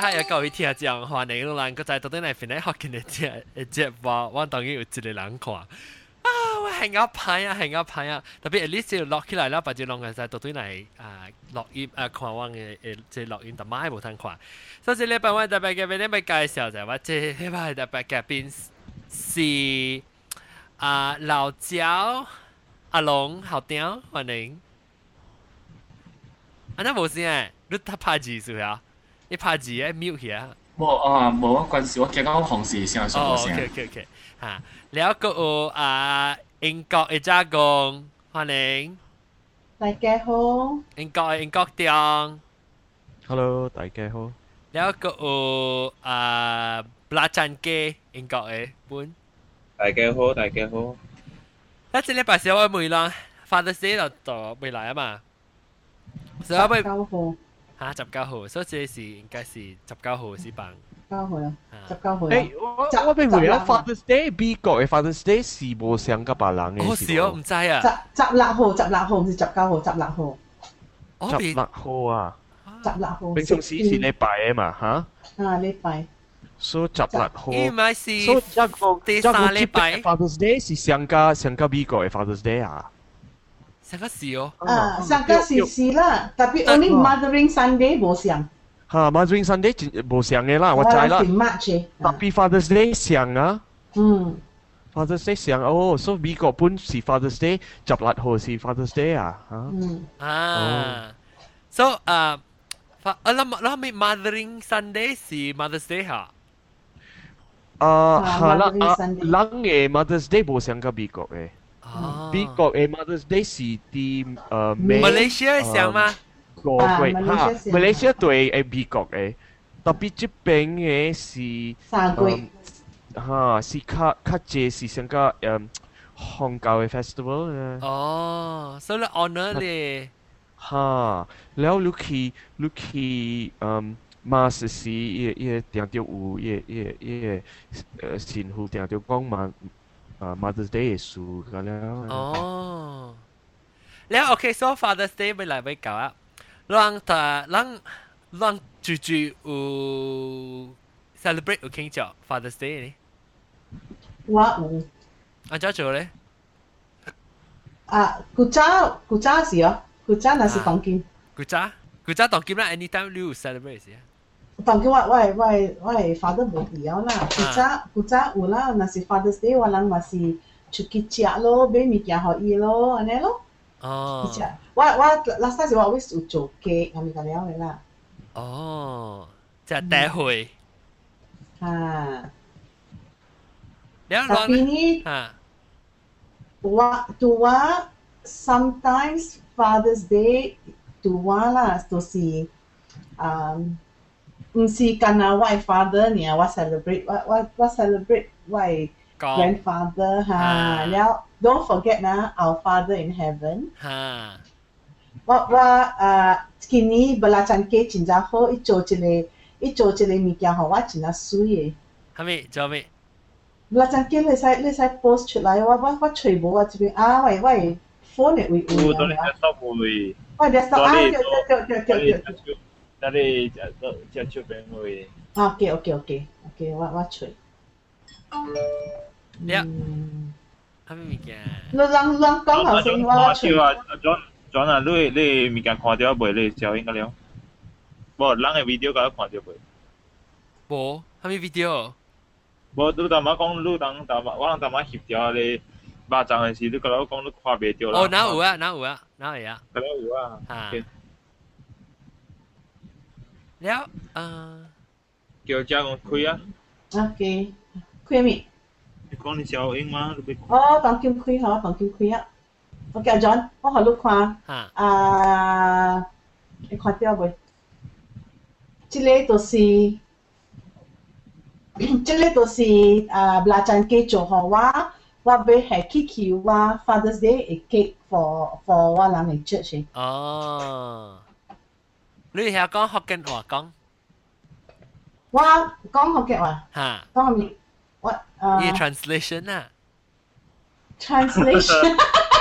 下有各位聽講話，你個人個在到底嚟邊咧學見嘅節目，我當然有一個人看。我係我拍啊，係我拍啊，特別 at least 要落起來啦，把隻兩個在到底嚟錄音看我嘅即錄音，但係冇通看。所以禮拜我特別嘅俾你咪介紹就係話，即禮拜特別嘅邊是老焦阿龍校長歡迎。那冇事誒，你拍字是啊？你拍字誒 mute 起啊？ 冇關係，我見到紅事先上冇聲。 OK 嚇，แล้วก็英國嘅家公歡迎。 大家好。 英國店。 Hello， 大家好。 แล้วก็ปลาจันเก英國嘅本。 大家好，大家好。 一隻禮拜四我未啦，Father's Day 就未來啊嘛。所以我咪 19號嚇19號，所以這是應該是19號是辦。 9號啊，19號。 誒，我俾回啦 Father's Day， 美國嘅 Father's Day 是冇上甲別人嘅。 哦，是哦，唔知啊。 16號唔是19號，16號。 16號啊。 16號。 平常時是禮拜嘅嘛，嚇？ 禮拜。 所以16號。 應該是第三禮拜。Father's Day 是上甲美國嘅 Father's Day 啊。 上個是哦。 上個是啦，特別 only Mothering Sunday 冇上。 嚇 ，Mothering Sunday 冇上嘅啦，我知啦。特別 Father's Day 上啊。Father's Day 上哦，所以美國本是 Father's Day， 16號是 Father's Day 啊。 So เราไม่ Mothering Sunday 是 Mother's Day 嚇。 係啦，人嘅 Mother's Day 冇上過美國嘅。美國嘅 Mother's Day 是啲 Malaysia 上嗎？ 馬來西亞對美國嘅，特別這邊嘅是 3月。 嚇，是較濟是上個漢教嘅 festival 咧。 哦，所以你 honor 咧。 嚇，แล้วลูกมา是定定有神父定定講嘛Mother's Day 嘅事㗎啦。 哦，แล้ว OK， so Father's Day ไม่嚟ไม่搞啊。讓住有 celebrate 有慶祝 Father's Day 呢？ 我有。 安怎做咧？ 古早是哦，古早那是當今。 古早當今啦 ，anytime 你有 celebrate 是啊？ 當今我係 father 冇了啦，古早有啦，那是 Father's Day 我人嘛是出去食咯，買物件互伊咯，安尼咯。 哦。 我 last time 時我 always 有做 cake 咁樣了嘅啦。 哦，即係大會。 tapi ni tua sometimes Father's Day tua lah tu si 唔是干那我 father 呢，我 celebrate 我 grandfather 哈，แล้ว don't forget นะ our father in heaven 我今年belacan cake 真係好，一做一個物件好，我真係水嘅。 係咪做咩 ？belacan cake 你使 post 出來，我全部我這邊喂 phone 嘅會有當你接受會， 喂叫你接觸邊會。 OK，我吹。 係咪嘅？ 你講頭先我吹。 John 啊，你物件看到未？你照應該了。無，人嘅 video 甲看到未？ 無，係咪 video？ 無，你頭媽講，我頭媽翕條你肉粽嘅時，你甲我講你看袂到啦。 哦，哪有啊？哪會啊？ 哪有啊？ แล้ว叫家公開啊。 OK，開咩？ 你講你小英嗎？你哦，當今開好，當今開啊。OK， John， 我學你看。你看到未？這個就是belacan cake 做好我買係 Kiki 我 Father's Day 嘅 cake for 我人嘅 church。 哦。你係講福建話講？ 我講福建話。講咩？我啲 translation 啊。 translation。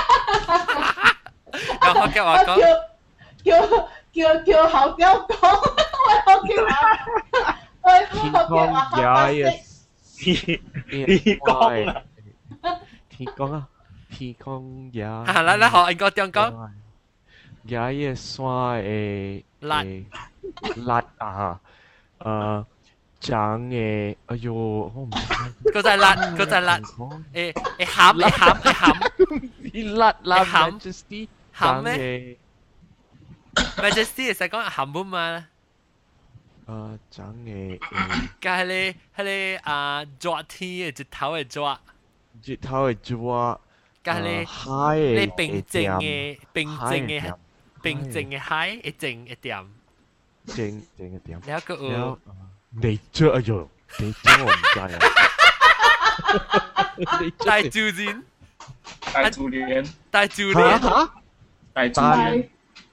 講福建話講。 叫後腳講，我福建話。 天光也天光啊， 天光啊，天光也。 來學英國點講？ 也山誒辣啊，長誒，哎呦，我唔知。 嗰隻辣，誒鹹， 辣鹹鹹咩？Majesty 實講鹹本嘛？ 長誒， 佢係啊抓天嘅，日頭嘅抓，你平靜嘅海，一靜一點， 靜一點。 然後個你這哎呦，你這我唔知啊。 大榴蓮， 大榴蓮， 大榴蓮， 大榴蓮。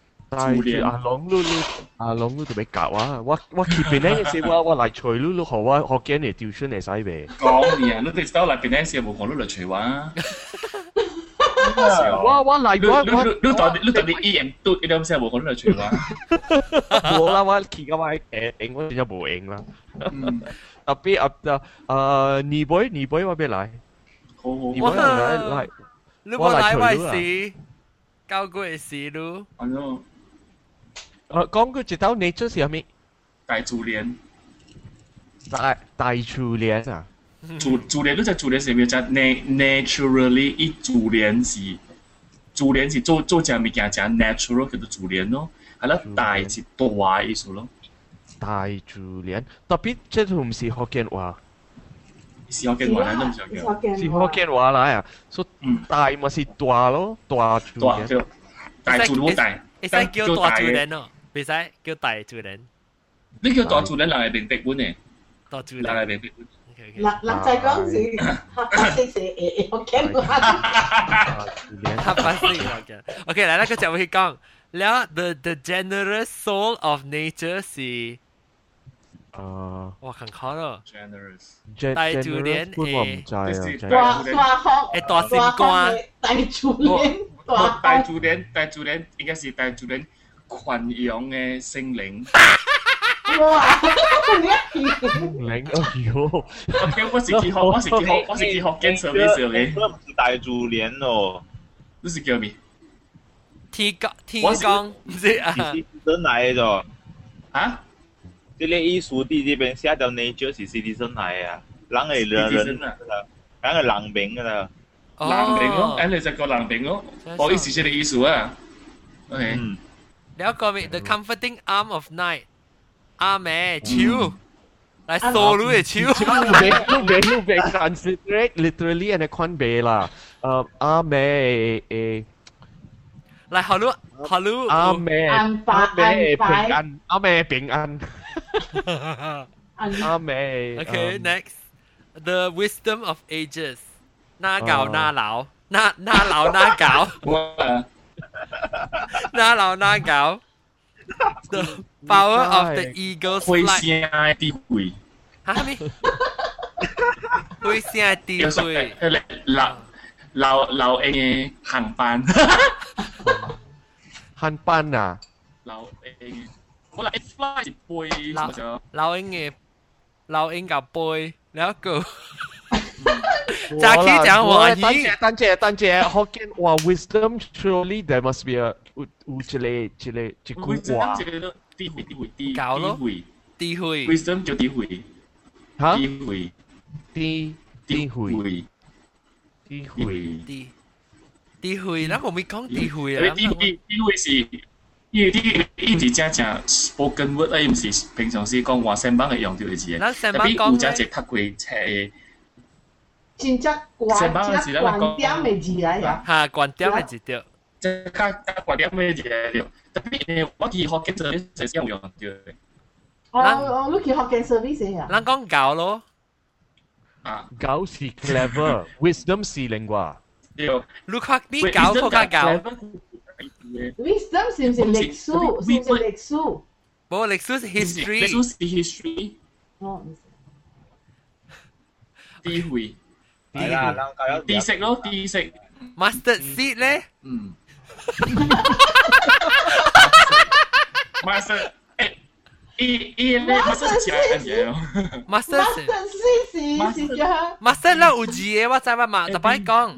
阿龍都俾夾啊！我前邊咧嘅時我嚟除嚕學啊，學緊嚟調出嚟使呗。 講你啊，你哋收嚟邊咧時冇講你嚟除話。 我嚟你對你 EM 都你諗先冇講你嚟除話。 冇啦，我而家我應我就冇應啦。特別尼boy 我邊嚟？ 好， 尼 boy 嚟， 你冇嚟為事，交過嘅事咯。 係咯。 講佢直頭你出是咩？ 大榴蓮。 大榴蓮啊！ 榴蓮你隻榴蓮是咩？就 naturally 一榴蓮是做隻物件就 natural 叫做榴蓮咯，係啦，大是大意思咯。 大榴蓮，特別即係唔是福建話。 是福建話，都唔想叫。 是福建話嚟啊！所以大咪是大咯，大榴蓮。 大榴蓮大。 會使叫大榴蓮咯，會使叫大榴蓮。 你叫大榴蓮人係明白本嘅。 大榴蓮。 人係明白本。 嗱就係嗰陣時，黑色我驚黑色 OK， 嚟啦，個就會講，แล้ว the generous soul of nature 是，哇，很khó咯。 generous。 大榴蓮誒，大心肝。 大榴蓮。 大榴蓮應該是大榴蓮群養嘅聖靈。 哇！ 零哎呦！ 我是幾學經上嘅時候嘅。 這不是大榴蓮哦， 你是叫咩？ 天光唔知啊？ 是真來的。 啊？ 這個藝術地這邊寫到 nature 是 citizen 來啊，人係人名噶啦。 人名咯，你就個人名咯。我意思係藝術啊。OK。 แล้วก็มี the comforting arm of night。阿妹超，嚟掃路嘅超。 路邊 translate literally 係寬邊啦。阿妹嚟好路。 阿妹平安，阿妹平安。阿妹。 Okay, next, the wisdom of ages， หน้าเก่าหน้าเหลาหน้าเหลาหน้าเก่าหน้าเหลาหน้าเก่า The power of the eagle's flight。 灰聲嘅智慧。 嚇咩？灰聲嘅智慧。 老鷹嘅航班。 航班啊？ 老鷹，我嚟 fly 是背， 老鷹嘅背，แล้วก็จากที่講話語。 等陣，福建話 wisdom surely there must be a 有一句話。 智慧。 教咯。智慧。 wisdom 叫智慧。 嚇？ 智慧。 智慧，咱冇咪講智慧啊。 智慧是，因為啲真正 spoken word，唔是平常時講話聲班係用到嘅字。特別有只讀過冊嘅。 真正觀點嘅字嚟啊！ 嚇，觀點嘅字對。 即係觀點嘅字嚟，特別我見學嘅時候係有用到嘅。 你去學嘅 service 啊？ 咱講教咯。 教是 clever，wisdom 是靈話。 你看你教嗰個教。 Wisdom 是唔是歷史？是唔是歷史？ 冇歷史是 history。 歷史是 history。 哦。 智慧。 係啦， 知識咯，知識。 Mustard seed 咧？ Mustard， 咧 master 食嘢 ，master seed 是叫 master 啦有字嘅，我知我嘛，特別講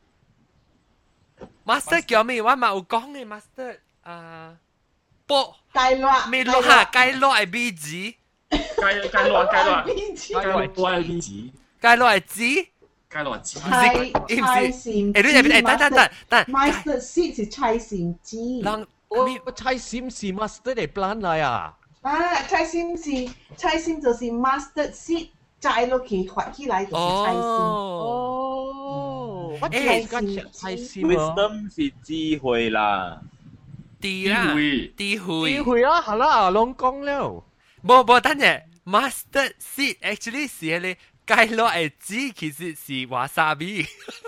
master 叫咩？我嘛有講嘅 master 波芥辣， 咩落下芥辣係 B 字， 芥辣係 B 字， 芥辣係字。 芥辣子， 菜芫， 誒，你入邊等 ，mustard seed 是菜芫子。 我菜芫是 mustard 嚟 plant 嚟啊！ 菜芫就是 mustard seed 摘落去發起來就是菜芫。 哦，我睇緊菜芫 Wisdom 是智慧啦， 智慧啦，係啦，攏講了。 冇，等陣 mustard seed actually 是咧。芥辣嘅籽其實是 wasabi，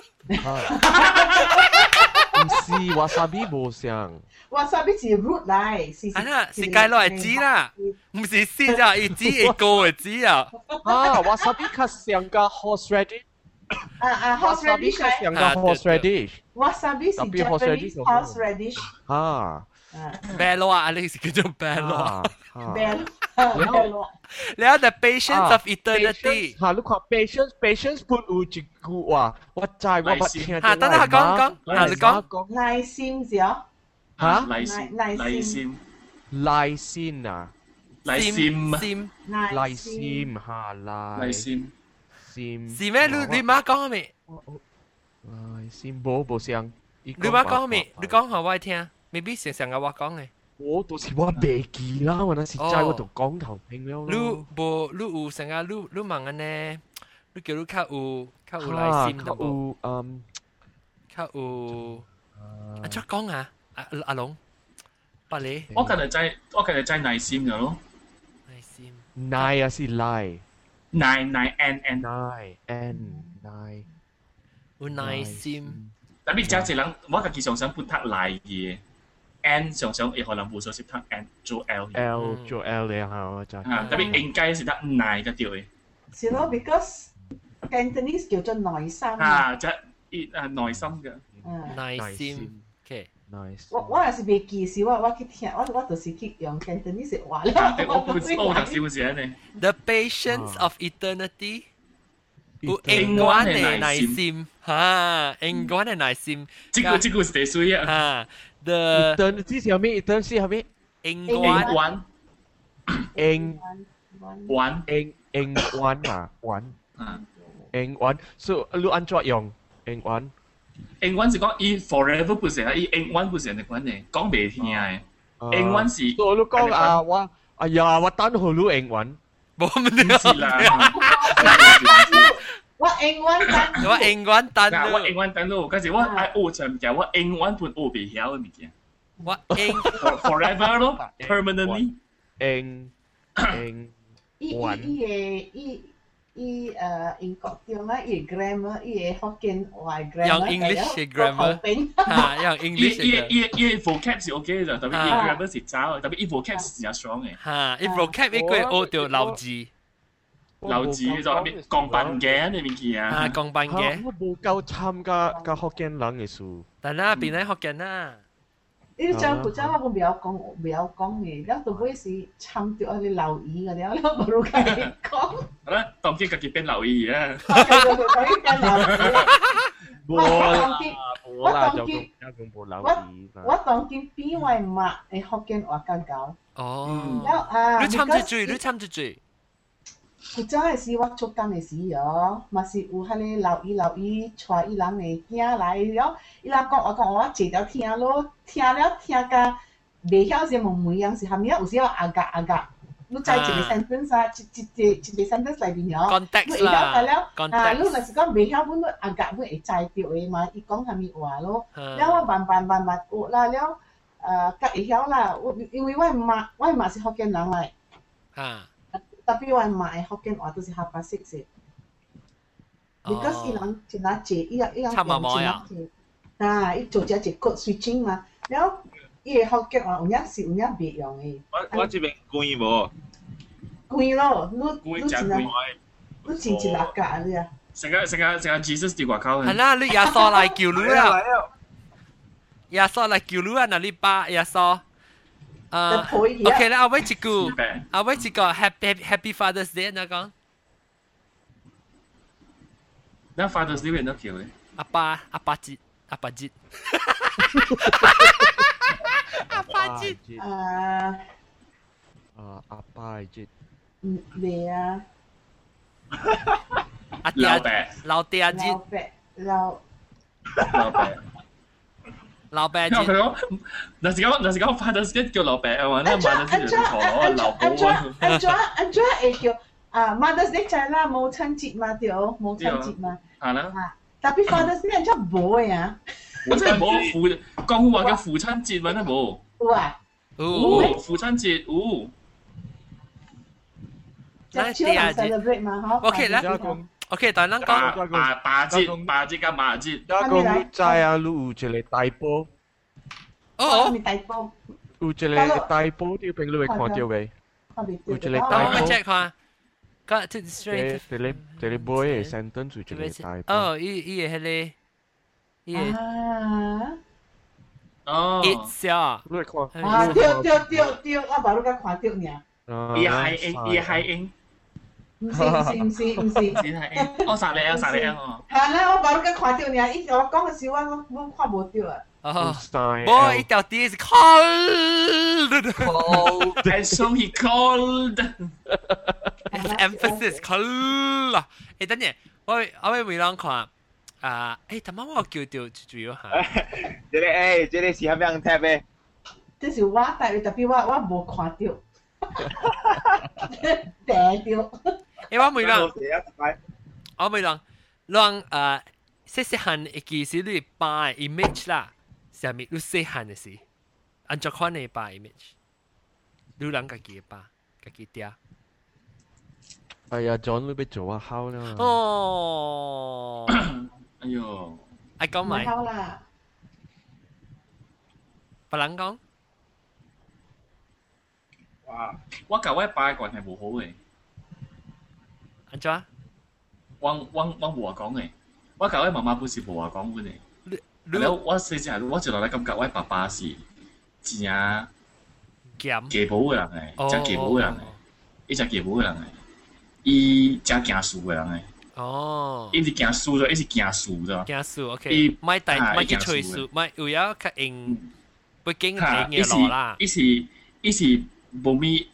唔是 wasabi 冇像 ，wasabi 是 root 嚟，是芥辣嘅籽啦，唔是絲啊，係籽係高嘅籽啊。 wasabi 較像個 horseradish， horseradish 較像個 horseradish，wasabi 是 Japanese horseradish。 啤羅啊，你是叫做啤羅。 แล้ว The Patience of Eternity 你看 patience 本有一句話我知我捌聽等下講你講耐心是哦耐心耐心啊耐心是咩？你媽講咩？ 耐心冇像你媽講咩？你講下我聽，未必成日我講嘅。 我到時我袂記啦，我那時在我度講頭拼了。 你有成日你問安呢？你叫你較有耐心的無？較有出講啊？阿龍，百里。 我近日在耐心嘅咯。 耐心。 耐啊是耐。 耐耐。 有耐心。 特別真係人，我家己常常不讀耐嘅。N 常常也可能無數是讀 N 做 L 做 L 咧嚇，我就特別應該是讀耐嘅調嘅。 是咯 ，because Cantonese 叫做耐心。 即係耐心嘅。 耐心 ，OK。 我也是未記事，我去聽，我就是去用 Cantonese 話啦。 我就少少呢。 The Patience of Eternity。有英文嘅耐心，英文嘅耐心。 這個是第水啊。 The Eternity 係咩 ？Eternity 係咩？ 英文啊，英文，所以你按怎用英文？ 英文是講伊 forever 不是啦，伊英文不是人哋講嘅，講袂聽嘅。英文是我你講啊，我等好你英文。 冇問題啦。 我英文等咯，嗰時我愛學一物件，我英文本學袂曉嘅物件。 我 forever 咯 ，permanently。 英英國中啊，伊 grammar，伊福建話 grammar。 用 English 嘅 grammar，用 English 嘅。 伊 vocab 是 OK 嘅，特別伊 grammar 是渣，特別伊 vocab 是真 strong 嘅。 伊 vocab 伊個學到漏字。 留字就係鋼板嘅你面見啊！ 鋼板嘅。 我冇夠參加福建人嘅書。 但係邊喺福建啊？ 呢張古仔我未有講嘅，然後到尾是參掉你留意嘅，然後冇老計講。 好啦，當機自己變留意啊！ 我當見邊位麥係福建話更搞。 哦。你參住嘴。 古早嘅時我做工嘅時哦，嘛是有迄個留意，帶伊人嘅囝來了，伊人講我坐條聽咯，聽甲袂曉是問每樣是下面有時候阿格，你在一個 sentence 啊，一個 sentence 裏邊哦，你會曉來了，你若是講袂曉，你阿格會知到嘅嘛，伊講下面話咯，了我慢學啦，了甲會曉啦，因為我媽是福建人嚟。Tapi wan mai Hokkien 話都是合法識嘅 ，because 伊人就拿借，伊人伊做只 code switching 嘛，然後伊嘅Hokkien 話有影是有影別用嘅。 我這邊貴無？ 貴咯，你真係一落架你啊！ 成個 Jesus 啲外口。 係啦，你耶穌嚟叫你啊！耶穌嚟叫你啊！嗱，你爸耶穌。 OK 啦，阿威一句Happy Father's Day 那講。 那 Father's Day 邊度叫嘅？ 阿爸節。阿爸節。阿爸節。 咩啊？ 老伯。 老爹節。老伯節。 佢講，嗱時講 Father's Day 叫老伯啊嘛，那 Mother's Day 就錯咯，老婆啊。 安怎會叫Mother's Day 就係啦，母親節嘛對，母親節嘛。 係啦。 但係 Father's Day 安怎冇嘅啊？ 我真係冇講話嘅父親節揾得冇。 哇！ 父親節， 即係超人 celebrate 嘛，嗬。 OK 啦。OK，但係咱講爸節加媽節。 一個你知啊，你有一個大波。 哦。大波。 有一個大波，條片你會看到未？有一個大波。 我 check 看。Got to straight。 這個 boy 嘅 sentence 有一個大波。 哦，伊係迄個。 哦。 It's 啊。 你看。 對，我把你個看到呢。 伊係英。 唔是， 只係我殺你啊！ 係啦，我把你個看到呢，我講嘅時我看冇到啊。 Boy，一條啲是 cold。 And so he called. Emphasis cold。等陣，我未啷看。頭晚我叫掉主要下。 這個是係咩樣 tap 嘅？ 這是我帶嘅，特別我冇看到。嗲掉。 我未啷，讓細細漢嘅其實你擺 image 啦，上面你細漢嘅事，按照看你擺 image，你啷個記擺，個記掉。 哎呀 ，John 你被做啊好啦。 哦。 哎呦。 I 講埋。 好啦。 別人講。 哇！我舊位拜關係冇好嘅。 安怎？ 我冇話講嘅，我舊位媽媽本是冇話講嘅。我細時我就落嚟咁舊位爸爸是真忌寶嘅人嘅，真忌寶嘅人嘅，伊真忌寶嘅人嘅，伊真驚輸嘅人嘅。 哦。 伊唔是驚輸咗，伊是驚輸咗。 驚輸 ，OK。咪去吹輸，咪有要較用北京嘅嘢落啦。 伊是冇咩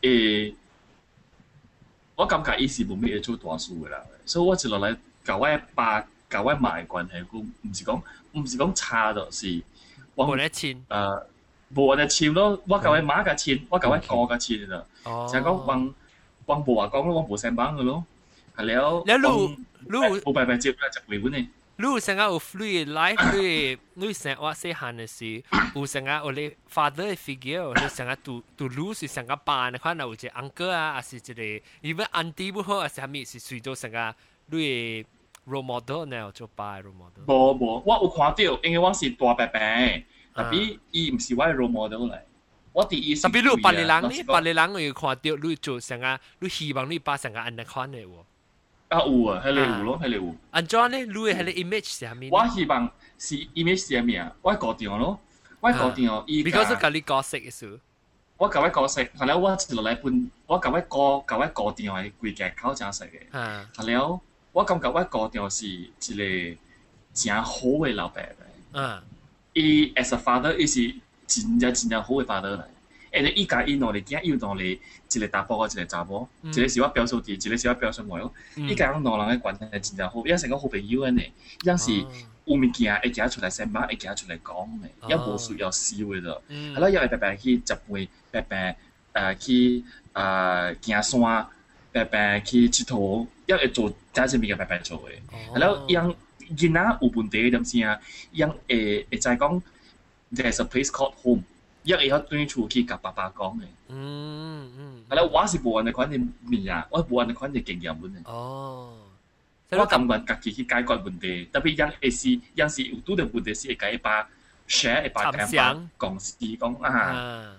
我感覺伊是冇咩做大事嘅啦，所以我就落嚟教我爸、教我媽嘅關係，唔是講差咗，是冇得錢。 冇得錢咯，我教我媽嘅錢，我教我哥嘅錢啦。就係講冇話講咯，我冇上班嘅咯，係了。冇白接就回本嘅。 你成日有 free life，你成日話細漢嘅時，有成日有你 father 嘅 figure，你成日讀書是成日扮，可能有一個 uncle 啊，還是一個 even auntie 不好，還是係咪是隨到成日你嘅 role model 呢？做扮 role model。 冇，我有看到，因為我是大伯伯，特別伊唔是我嘅 role model 嚟。我第一。 特別你有白領人有看到，你做成日，你希望你爸成日安尼看嘅喎。 有啊，係你有咯，係你有。 安怎呢？你係你 image 是啥物？ 我希望是 image 是啥物啊？我固定咯，我固定哦。 Because 甲你角色嘅事。 我甲我角色，後來我落來本，我甲我固定係規格口真實嘅。後來我感覺我固定是一個真好嘅老爸嚟。伊 as a father，伊是真好嘅 father 嚟。誒，伊家伊兩個囝，伊兩個一個查甫，一個查某，一個是我表嫂弟，一個是我表嫂妹咯。伊家兩人嘅關係真正好，也成個好朋友安尼，也是有物件會行出來上班，會行出來講嘅，也無需要笑嘅咯。係咯，又係白白去集會，白白去行山，白白去佚佗，也會做真係物件白白做嘅。係咯，樣囡仔有問題點先啊？樣會知講 ，there's a place called home。一會曉對出去甲爸爸講嘅。係啦，我是無按嘅款嘅面啊，我無按嘅款嘅經驗本嘅。我感覺家己去解決問題，特別樣是有拄到問題是會甲伊爸 share 會爸聽爸講事講啊。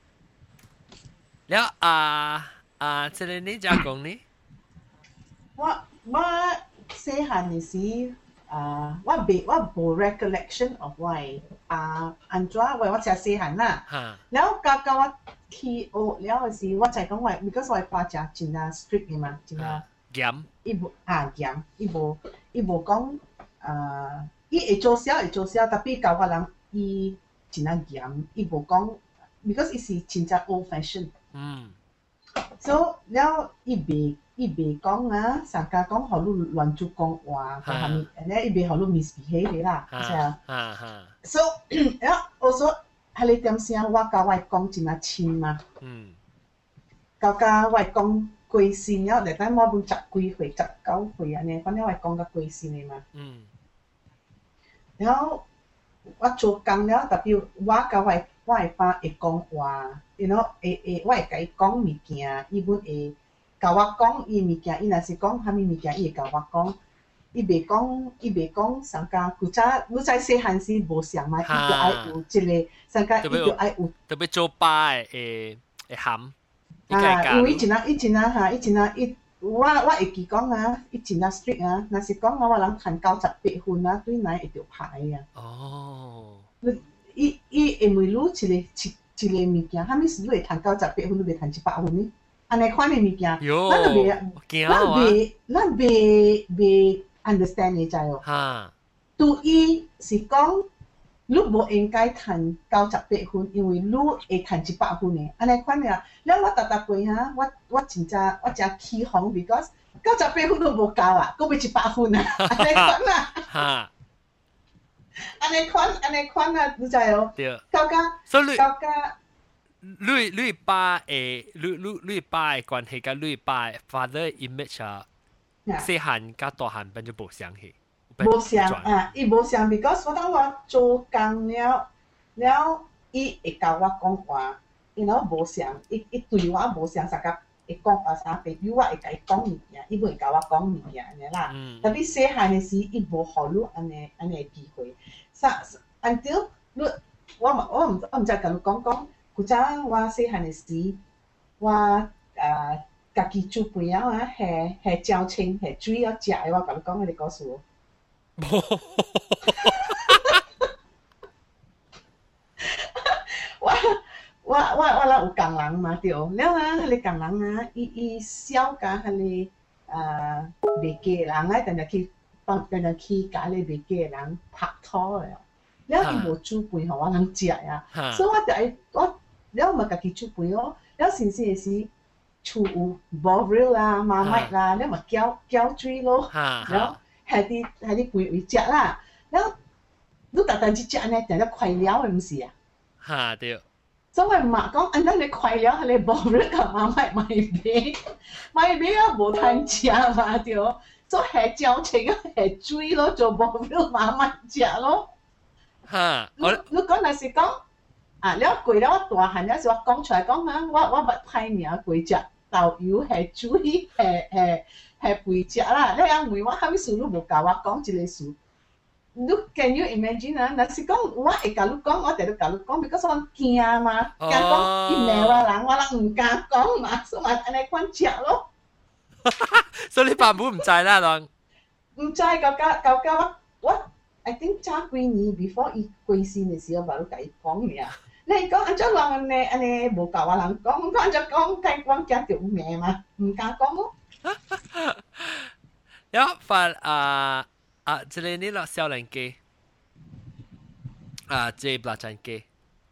了即係你怎講呢？ 我細漢嘅時我冇 recollection of 我安怎我只細漢啦，然後教我去學了時，我就講我 because 我爸只真啊 strict 嘅嘛，真啊嚴， 伊嚴，伊無講伊會做小，特別教我人伊真啊嚴，伊無講 because 伊是真正 old fashion，所以了伊袂講啊，上家講互你亂做講話，講下面，咧伊袂互你 misbehave 啦，係啊。所以了，我說喺你點先，我教我講真啊親嘛，教我講貴姓了，嚟等我本10幾歲、19歲安尼，反正我講個貴姓嘅嘛。然後我做工了，特別我教我會爸會講話，然後我會甲伊講物件，伊本會。教我講伊物件，伊若是講蝦米物件，伊會教我講。伊袂講上家古早，你知細漢時無相嘛，伊就愛有一個上家，伊就愛有特別做爸會含。 因為伊真啊，我會記講啊，伊真啊 strict 啊，若是講我人趁98分啊，對咱會着拍啊。哦。伊會問你一個物件，蝦米事你會趁98分，你袂趁100分呢？安尼款嘅物件，咱袂 understand 你知哦。對伊是講，你無應該趁98分，因為你會趁100分嘅。安尼款嘅，了我搭過哈，我真起哄 ，because 98分都無夠啊，佫要100分啊，安尼款啊。安尼款啊，你知哦？對。教家。 你爸誒，你爸嘅關係甲你爸 father image 啊，細漢甲大漢變咗無相去。 無相啊，伊無相 ，because 我當我做工了，伊會教我講話，然後無相，伊對我無相，啥個會講話啥，譬如我會甲伊講物件，伊會教我講物件安尼啦。特別細漢嘅時，伊無互你安尼嘅機會。until 你我唔知甲你講。古早我細漢嘅時，我家己煮飯啊，係椒青，係水啊食嘅。我甲你講你故事。我啦有工人嘛對，了啊，迄個工人啊，伊小甲迄個賣雞嘅人啊，定定去甲迄個賣雞嘅人拍拖嘅。了伊無煮飯互我人食啊，所以了嘛家己煮飯咯。了先嘅時，厝有 bovril 啦、馬麥啦，了嘛攪水咯。了係啲規位食啦。了你特登去食安尼，定咗快了嘅唔是啊？ 嚇對。 所以我媽講，安尼你快了，係你 bovril 同馬麥買啊無通食嘛對。做係攪青啊，係水咯，做 bovril 馬麥食咯。你講若是講。了過了我大漢了時，我講出來講啊，我捌歹名過食豆油係水係肥食啦。你因為我蝦米事你無教我講一個事，你 can you imagine 啊？若是講我會甲你講，我直都甲你講 ，because 我驚嘛，驚講伊罵我人唔敢講嘛，所以安尼款食咯。 所以你爸母唔知啦，人唔知到我 I think 早幾年 before 伊過身嘅時候，我都甲伊講嘅啊。你講安怎人安尼無教我人講，安怎講計講家條命嘛，唔敢講咯。 有發即係呢個少年機即係白斬機。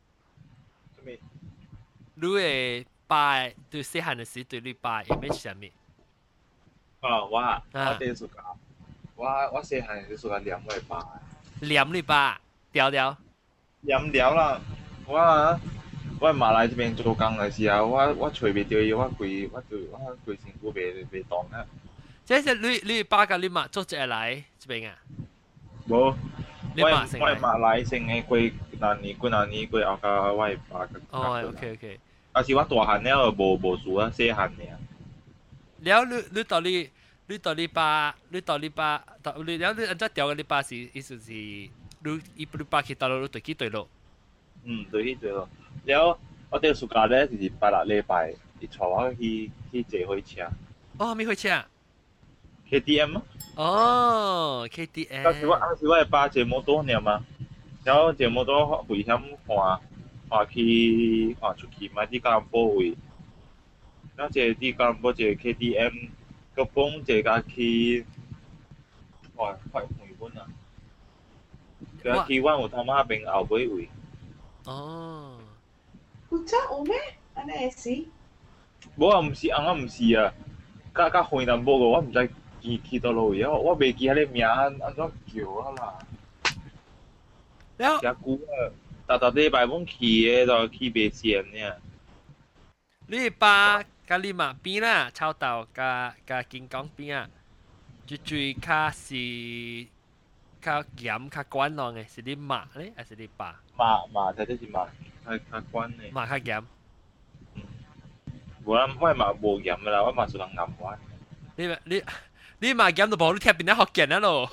你嘅爸對細漢嘅時對你爸 image 係咩？ 我哋做教，我細漢嘅時候念我爸。 念你爸，聊。 念聊啦。我馬來這邊做工嘅時候，我找袂到伊，我規身軀袂動啊。 即係你爸甲你媽做一來這邊啊？ 無，我馬來先嘅幾年過後甲我爸。 哦 ，OK。 但是我大漢了無事啊，細漢爾。 了你到你爸，你了你安怎調嘅你爸是意思是你爸去到你對起對落。 對起對咯。了我哋暑假咧就是拜6禮拜，帶我去坐火車。 哦，咪火車？ KTM 啊。 哦 ，KTM。 當時我係霸隻摩托呢嘛，然後隻摩托危險換出去買啲加林波位，然後啲加林波隻 KTM 個泵隻架去快回本啊，架去我他媽邊後尾位。 哦。 有真有咩？安尼會死？ 冇啊，唔是，我唔是啊，加開淡薄個，我唔知記到落去，我未記下你名安怎叫啊啦。 แล้ว只股啊，大禮拜本去嘅就去白線呢。 你把咖喱馬邊啦，臭豆加金剛邊啊，最卡是較鹽較乾浪嘅，是你馬咧，還是你把？ 馬睇即是馬，係較乾嘅。 馬較鹽。 無啦，我係馬無鹽嘅啦，我馬做人鹽灣。 你馬鹽都冇，你貼邊咧學見啊咯。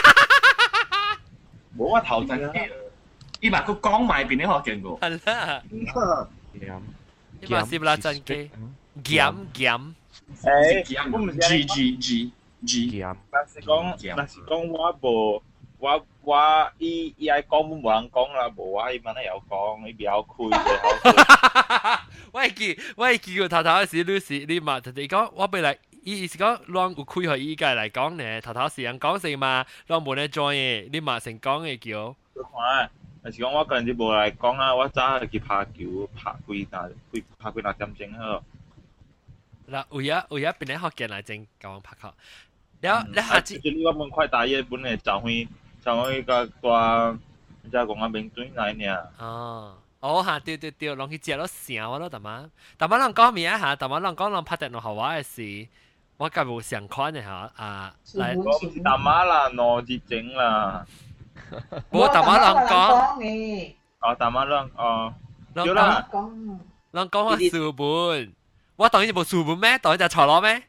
冇啊，頭陣嘅。 伊嘛佢講埋邊啲學見過。 係啦。 鹽。 伊嘛是不啦真嘅。鹽。 誒，我唔知。G。但是講我伊愛講冇人講啦，無啊伊問咧有講，伊比較開嘅。 我係記個頭頭時你嘛，就係講我俾嚟，伊是講讓有開去依家嚟講咧，頭頭時人講成嘛，讓冇咧 join 嘅，你嘛成講嘅叫。 但是講我個人就無嚟講啊，我早去拍球，拍幾那點鐘呵。 嗱，有一邊咧學見嚟正講拍球，你下次你我問快打嘢本嚟就去個掛，唔知講阿明對嚟呢。 哦嚇，對，攏去食咗成我咯，大媽攏講咩啊嚇？大媽攏講攏拍電腦學話嘅事，我梗冇上看嘅嚇啊！ 嚟，我唔是大媽啦，羅志整啦。 冇大媽攏講嘅。 哦，大媽攏攏講我書本，我當然冇書本咩？當然就錯咯咩？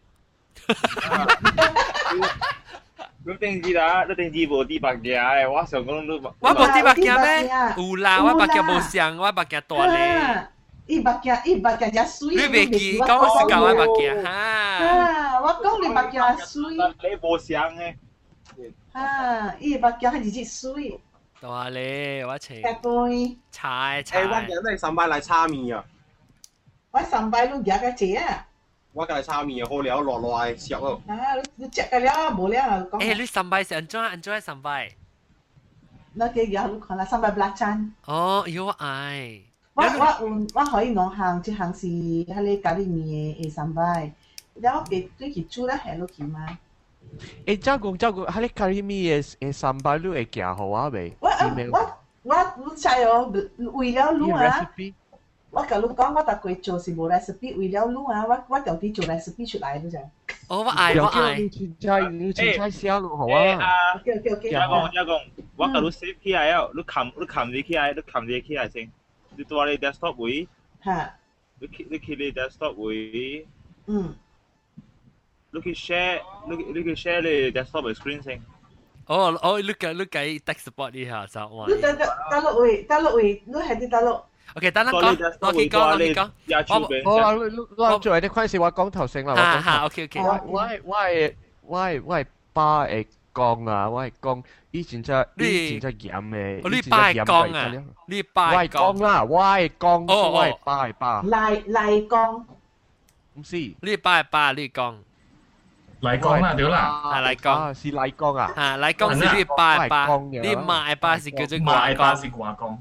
你定字無啲白嘅，我上講都我無啲白嘅咩？有啦，我白嘅無上，我白嘅大咧。 伊白嘅只水。 你未記講我是教我白嘅哈？ 我講你白嘅水。 你無上嘅。 伊白嘅係只水。 大咧，我請。菜。 我今日都係上班嚟炒麵啊！ 我上班都夾嘅姐啊！ 我今日炒麵好料落來食咯。 你食嘅了冇了啊？ 你上班是安怎上班？ 那個有你看啦，上班belacan。 哦，有愛。 我可以弄行，即行是喺你咖喱麵嘅上班，然後佢對佢煮咧係落去嘛。 照講，喺你咖喱麵嘅上班你會行好啊未？ 我知哦，為了滷啊。我甲你講，我逐個做是無 recipe， 為了滷啊，我就啲做 recipe 出來嗰陣。 我愛。 你凊彩寫落好啊。 OK。我甲你 save 起來了，你冚你起來先。你ตัว你 desktop 位。 嚇。 你你 desktop 位。你去 share 你 desktop 嘅 screen 先。 你計 text support 呢下就我。 你打落位，你係啲打落。 OK，等我講。 我做啲款事，我講頭先啦。 嚇 OK。 我係巴會講啊，我係講以前就鹽嘅。 你巴係講啊？你巴係講啦，我係講，我係巴係巴。 嚟講。 唔是。 你巴係巴，你講。 嚟講啦，屌啦！ 嚟講。 是嚟講啊？ 嚟講是你巴係巴，你馬係巴是叫做掛講。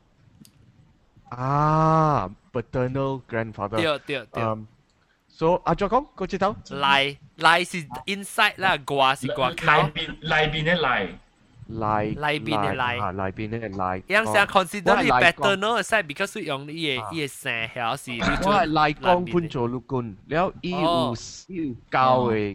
paternal grandfather。 對。 So 阿再講，個字頭。 嚟是 inside 啦，掛是掛靠。 嚟邊嘅嚟。 嚟邊嘅嚟。 嚟邊嘅嚟。 樣成 consider 你 paternal side because 用伊個聲曉是。 我係嚟講搬做陸官，แล้ว伊有教嘅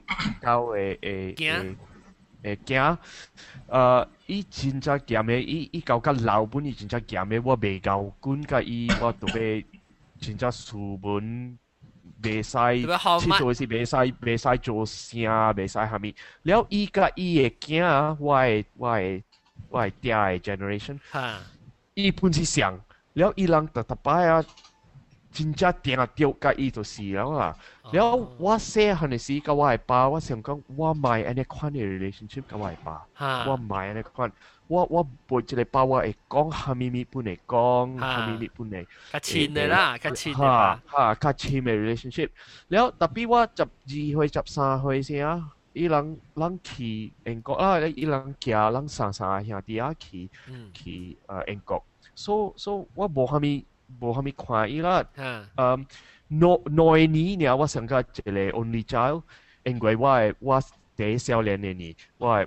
驚。伊真正鹹嘅，伊教甲老本，伊真正鹹嘅，我未教管甲伊，我都要真正書本袂使，佚佗是袂使做聲，袂使蝦米。了伊甲伊嘅囝，我係爹嘅 generation，伊本是上，了伊人特擺啊， 真正定掉甲伊就是了啦。แล้ว我細漢嘅時，甲我嘅爸，我想講我買安尼款嘅 relationship 甲我嘅爸，我買安尼款，我背一個爸，我會講蝦米米本嚟講，蝦米米本嚟， 較親嘅啦，較親嘅吧， 較親嘅 relationship。แล้ว特別我12歲、13歲時啊，伊人去英國啦，伊人行人三兄弟啊去英國，所以我無蝦米看伊啦，內年呢，我想個一個 only child，因為我第少年嘅呢，我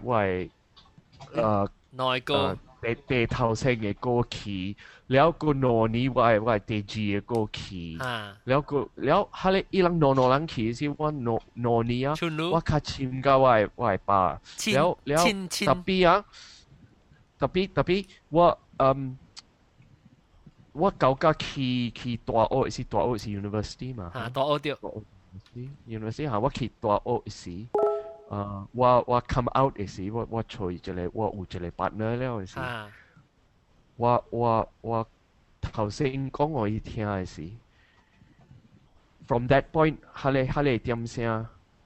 內個第頭先嘅過去，แล้ว個內年我第二嘅過去，แล้ว佢哋伊人人去是我內年啊，我較親甲我嘅爸，แล้ว特別我舊家去大學是 university 嘛？ 大學對 university 我去大學時，我 come out 時，我做一個我有一個 partner 了時，我頭先講我聽嘅時 ，from that point 佢哋點聲，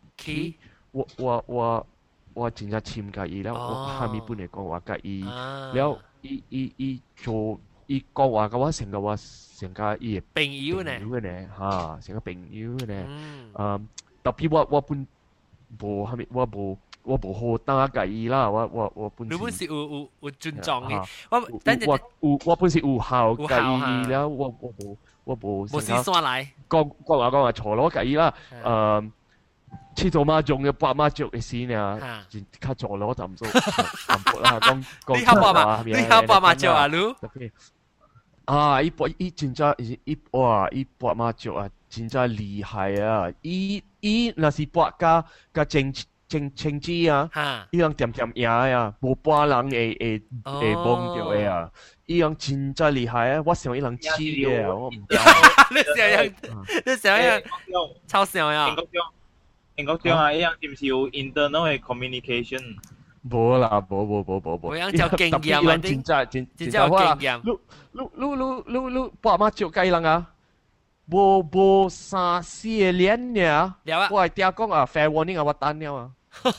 我真正親甲伊了，我下面本嚟講我甲伊，แล้ว伊做。伊講話嘅話，成個伊朋友呢， 嚇，成個朋友呢。特別我本無係咪我無好打嘅伊啦，我本。 你本是有尊重嘅， 我本是有效嘅伊啦，我無。 無事耍來。 講話錯咯嘅伊啦，切到麻將嘅8麻雀嘅時呢，較錯咯就唔做，唔啦講。 你考8麻雀啊，你？ 伊真正伊博麻雀啊，真正厲害啊！伊若是博甲政治啊，伊人點贏啊，無半人會忘掉嘅啊！伊人真正厲害啊！我想伊人黐嘅啊，我唔知。 你想樣超想呀！ 英國中啊，伊人是唔是有 internal 嘅 communication？ 無啦，無。 我樣就經驗啊， 真正有經驗。你博麻雀計人啊？無3-4年呢？我係聽講啊 ，fair warning 啊，我等了啊。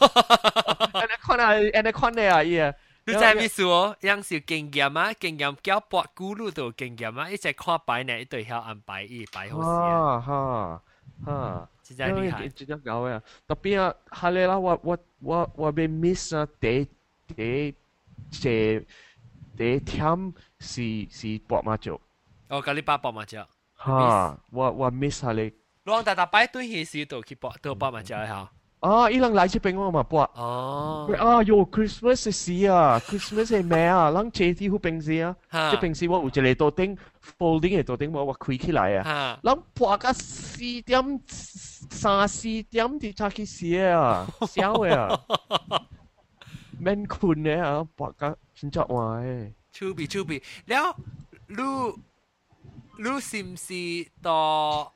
安尼看咧啊，伊啊。 你知咩事哦？樣是經驗啊，經驗叫博古路都有經驗啊，一直看牌呢，一對曉安排伊擺好事啊。真正厲害， 真正搞啊！特別啊，係咧啦，我被 miss 啊，第天是博麻雀。 哦，嗰啲博麻雀。 我 miss 下你。 攞大擺對起時都去博麻雀嚇。 伊人來這邊我嘛博。Christmas 嘅時啊 ，Christmas 係咩啊？人借啲好平時啊，即平時我有一個桌頂 folding 嘅桌頂我開起來啊，人博到4點3-4點就出去寫啊，笑嘅啊，免困嘅啊，博到真正壞嘅。 趣味，แล้ว你是唔是到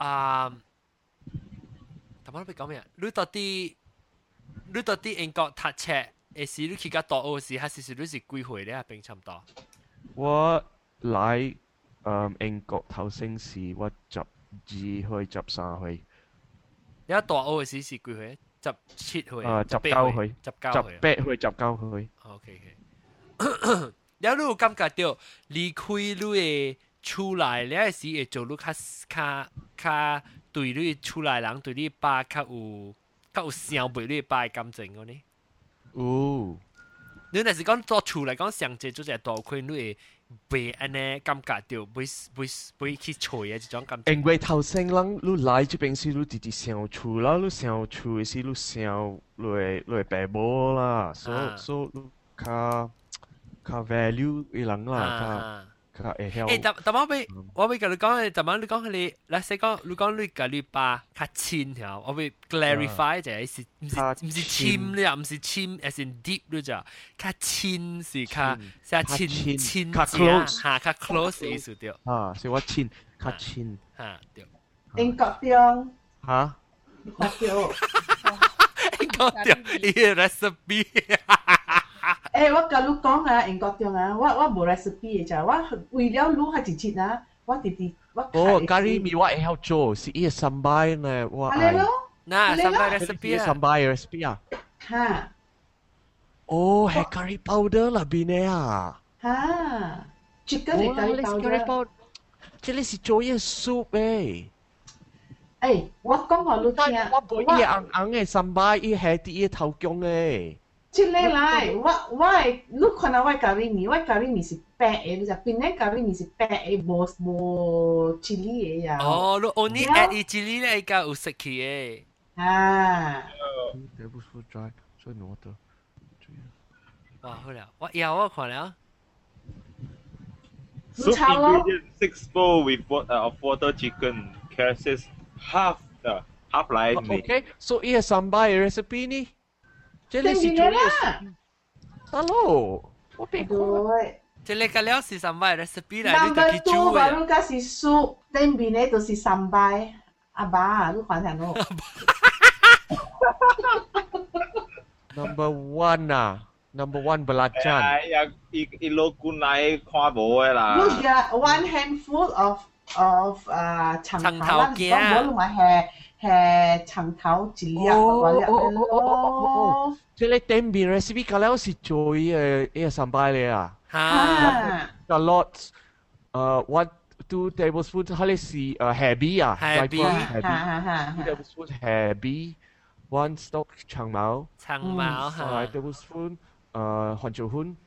頭先你講咩啊？你到底英國讀冊嘅時，你去到大學時，還是你是幾歲咧？並差唔多。 我來英國頭先時，我12歲、13歲。 你喺大學嘅時是幾歲？17歲。 19歲。18歲、19歲。 OK。แล้ว你有感覺到離開你嘅厝內咧時，會做你較對你厝內人對你爸較有想背你爸嘅感情嗰呢？你若是講做厝嚟講，上濟做隻大塊，你會被安尼感覺到會去吹嘅這種感情。 因為頭先人你來這邊時，你直直想厝啦，你想厝嘅時，你想來爸母啦，所以你較 value 嘅人啦，較會曉。 我會跟你講，你講你，嗱，先講你講你跟你爸較親條，我會 clarify 就係唔是親咧，唔是親，as in deep 咧就，較親是較親較 close 嚇，較 close 嘅意思對。 所以我親較親對。 英國中嚇？ 英國中， 英國中，呢個 recipe。 我甲你講啊，英國中啊，我無 recipe 嘅咋，我為了你係一切啊， 我弟弟我哦，咖喱米我會曉做，是伊個三擺呢，我係咯， 嗱，sampai recipe 啊， 三擺 recipe 啊。 嚇哦，係 curry powder 啦邊呢啊。 嚇，chicken 係curry powder。 這裡是做嘢 soup 誒。 誒，我講話你聽， 我唔伊紅紅嘅三擺，伊係啲頭姜誒。 即係來，我係你看到我咖喱米，我咖喱米是白嘅，你就邊啲咖喱米是白嘅，無 chili 嘅呀。 哦，你 only add 伊 chili 咧，伊個有食起誒。 啊。 tablespoon dry soy water。 哇，好了，我看了。 Soup ingredient 6 bowl with of water chicken, carrots half like me. Okay, so 伊個三擺嘅 recipe 呢？這裡是做嘢。Hello，我別對。 即係你個料是sampai recipe 嚟，你 Number 就去 two 煮 baru 嘅。 kasih soup, dan bini tu si sambai. Abah, lu kan no. Number one 啊，Number one belacan。 呀，一路過來看無嘅啦。 Lu dia one handful of長頭啦， 長頭嘅我咪係長頭一粒咯。 即係你點邊 recipe 個料是做伊個三擺嚟啊？ 嚇， 個 lot one 2 tablespoon 佢哋是heavy 啊 heavy 哈哈 2 tablespoon heavy 1 stalk 長毛長毛 5 嚇。 tablespoon 黃椒粉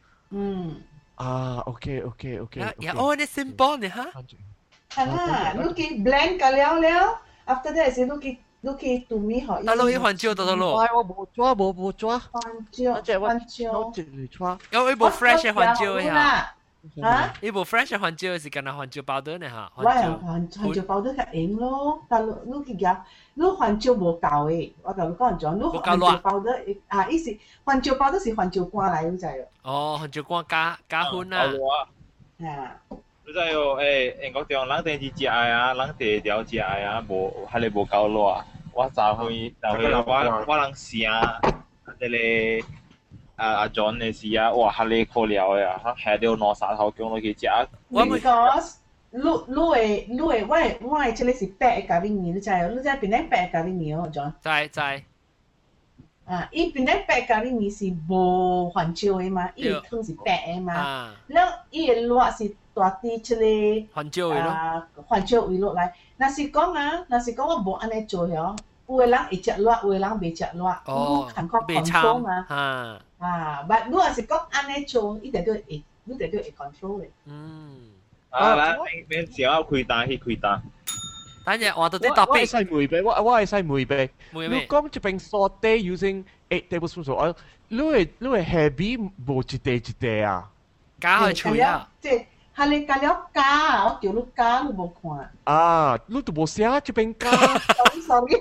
OK， 呀，哦，你 simple 呢嚇？ 係啦，你去 blend 個料了 ，after that 是你去tumi 學。 大佬，伊黃椒多咯。 我冇抓， 黃椒， 我直嚟抓。 有一部 fresh 嘅黃椒呀。 啊？ 伊部 fresh 嘅黃椒是干那黃椒包的呢嚇。 我係黃椒包得較硬咯，但你去夾，你黃椒無夠誒，我同你講咗，你黃椒包得啊，伊是黃椒包得是黃椒乾嚟，你知喎？ 哦，黃椒乾加粉啊。 啊， 你知喎？英國中人哋只啊，人哋條只啊，無係你無夠攞。我就去我人試即個。阿 John 嘅事啊，哇！係你可了呀，係要攞沙頭姜落去食。 Because 你我係即係是白嘅咖喱麵，你知喎？你知邊啲白咖喱麵哦，John？ 知。 啊，伊邊啲白咖喱麵是無黃椒嘅嘛，伊湯是白嘅嘛，然後伊嘅落是大啲即係黃椒味咯。 黃椒味落嚟。若是講我無安尼做喎，有個人會食落，有個人袂食落， 哦， 韓國袂 control 嘛。但如果是講安尼做，你哋都會 control 嘅。 免時候開單去開單。 等陣我到啲特別。 我係細梅貝，我係細梅貝。你講一邊 saute using 8 tablespoons of oil，你係 heavy 無一地一地啊？ 加去吹啊！ 即係係你加了加，我叫你加，你冇看。 啊，你都冇寫一邊加。 sorry。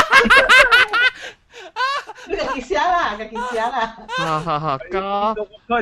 你自己寫啦， 加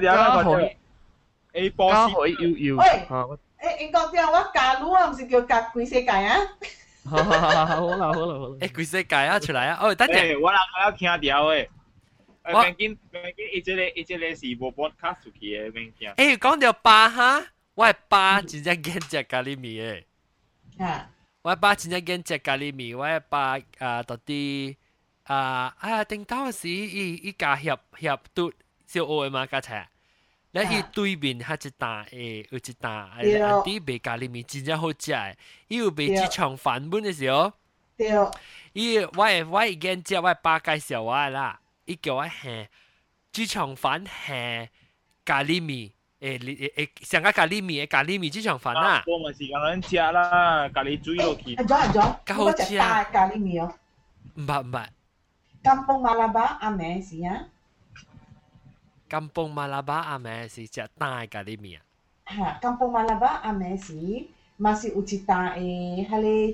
可以要。 喂，英國啲我加滷啊，唔是叫加幾世界啊？ 好啦。 誒，幾世界啊，出來啊！哦，等陣。 我有聽掉誒。明見，一個是無 podcast 出去嘅，明見。 誒，講到爸哈，我係爸真正見食咖喱麵誒。 啊。 我係爸真正見食咖喱麵，我係爸到啲。頂到時伊加烚嘟小蚵嘛加齊，你伊對面係一大誒，有一大誒啲賣咖喱麵真正好食誒，伊有賣雞腸飯本嘅時候，伊我已經食我爸介紹我啦，伊叫我下雞腸飯下咖喱麵上個咖喱麵雞腸飯啦。 我咪是咁樣食啦，咖喱水落去。 咗，好食啊！咖喱麵哦。 唔係。 Kampung Malaba Amesi ya. Kampung Malaba Amesi 只大咖喱麵啊。Kampung Malaba Amesi masih ucita hale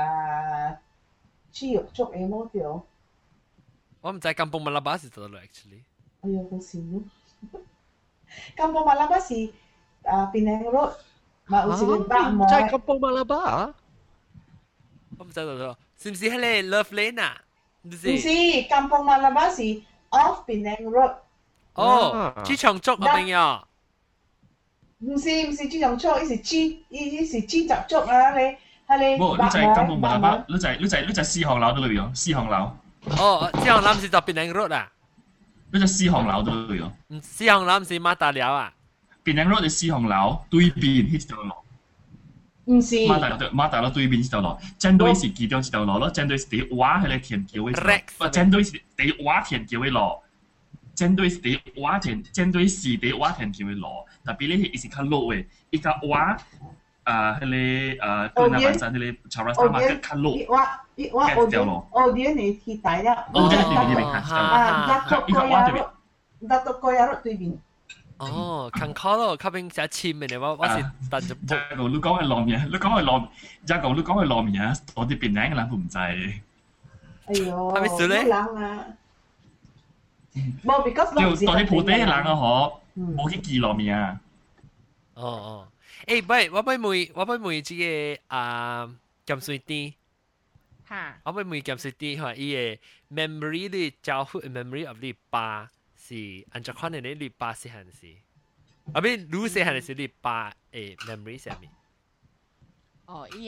chiok chok mo tio. 我唔知 Kampung Malaba 是做到 actually。 哎呀，好笑咯。Kampung Malaba 是Penang Road，嘛有一個北門。 在 Kampung Malaba？ 我唔知道，是唔是喺你 Love Lane 啊？唔是 Kampung Malaba 是 off Penang Road。 哦，機場捉嗰邊呀？ 唔是這種粥，伊是煮雜粥啊！你不，你在金門馬拉你在四行樓都裏邊，四行樓。 哦，四行樓唔是就檳城 road 啊？ 你在四行樓都裏邊。 四行樓唔是馬達寮啊？ 檳城 road 嘅四行樓對邊迄條路。 唔是。 馬達樓對邊呢條路，針對是其中一條路咯，針對是第畫迄個天橋嘅路，不針對是第畫天橋嘅路。針對是第畫天橋嘅路，特別你係較路嘅，伊較畫迄個對那板山迄個潮拉沙嘛較路。 伊畫奧迪你替代了。 奧迪對面看達到高雅路對面。 哦，近靠咯，靠邊寫簽嘅我是等住。 即係講你講嘅路面，你講嘅路面啊，我啲邊靚嘅人都唔知。 哎呦， 係咪少咧？ 人啊！冇 because 就當你鋪底人啊，嗬，冇去記路面啊。 哦，誒，喂，我俾妹這個鹹水甜。 嚇！ 我俾妹鹹水甜，嚇，伊個 memory 你 childhood memory of 你爸是按照可能你爸細漢時，啊邊你細漢時你爸誒 memory 係咩？ 哦，伊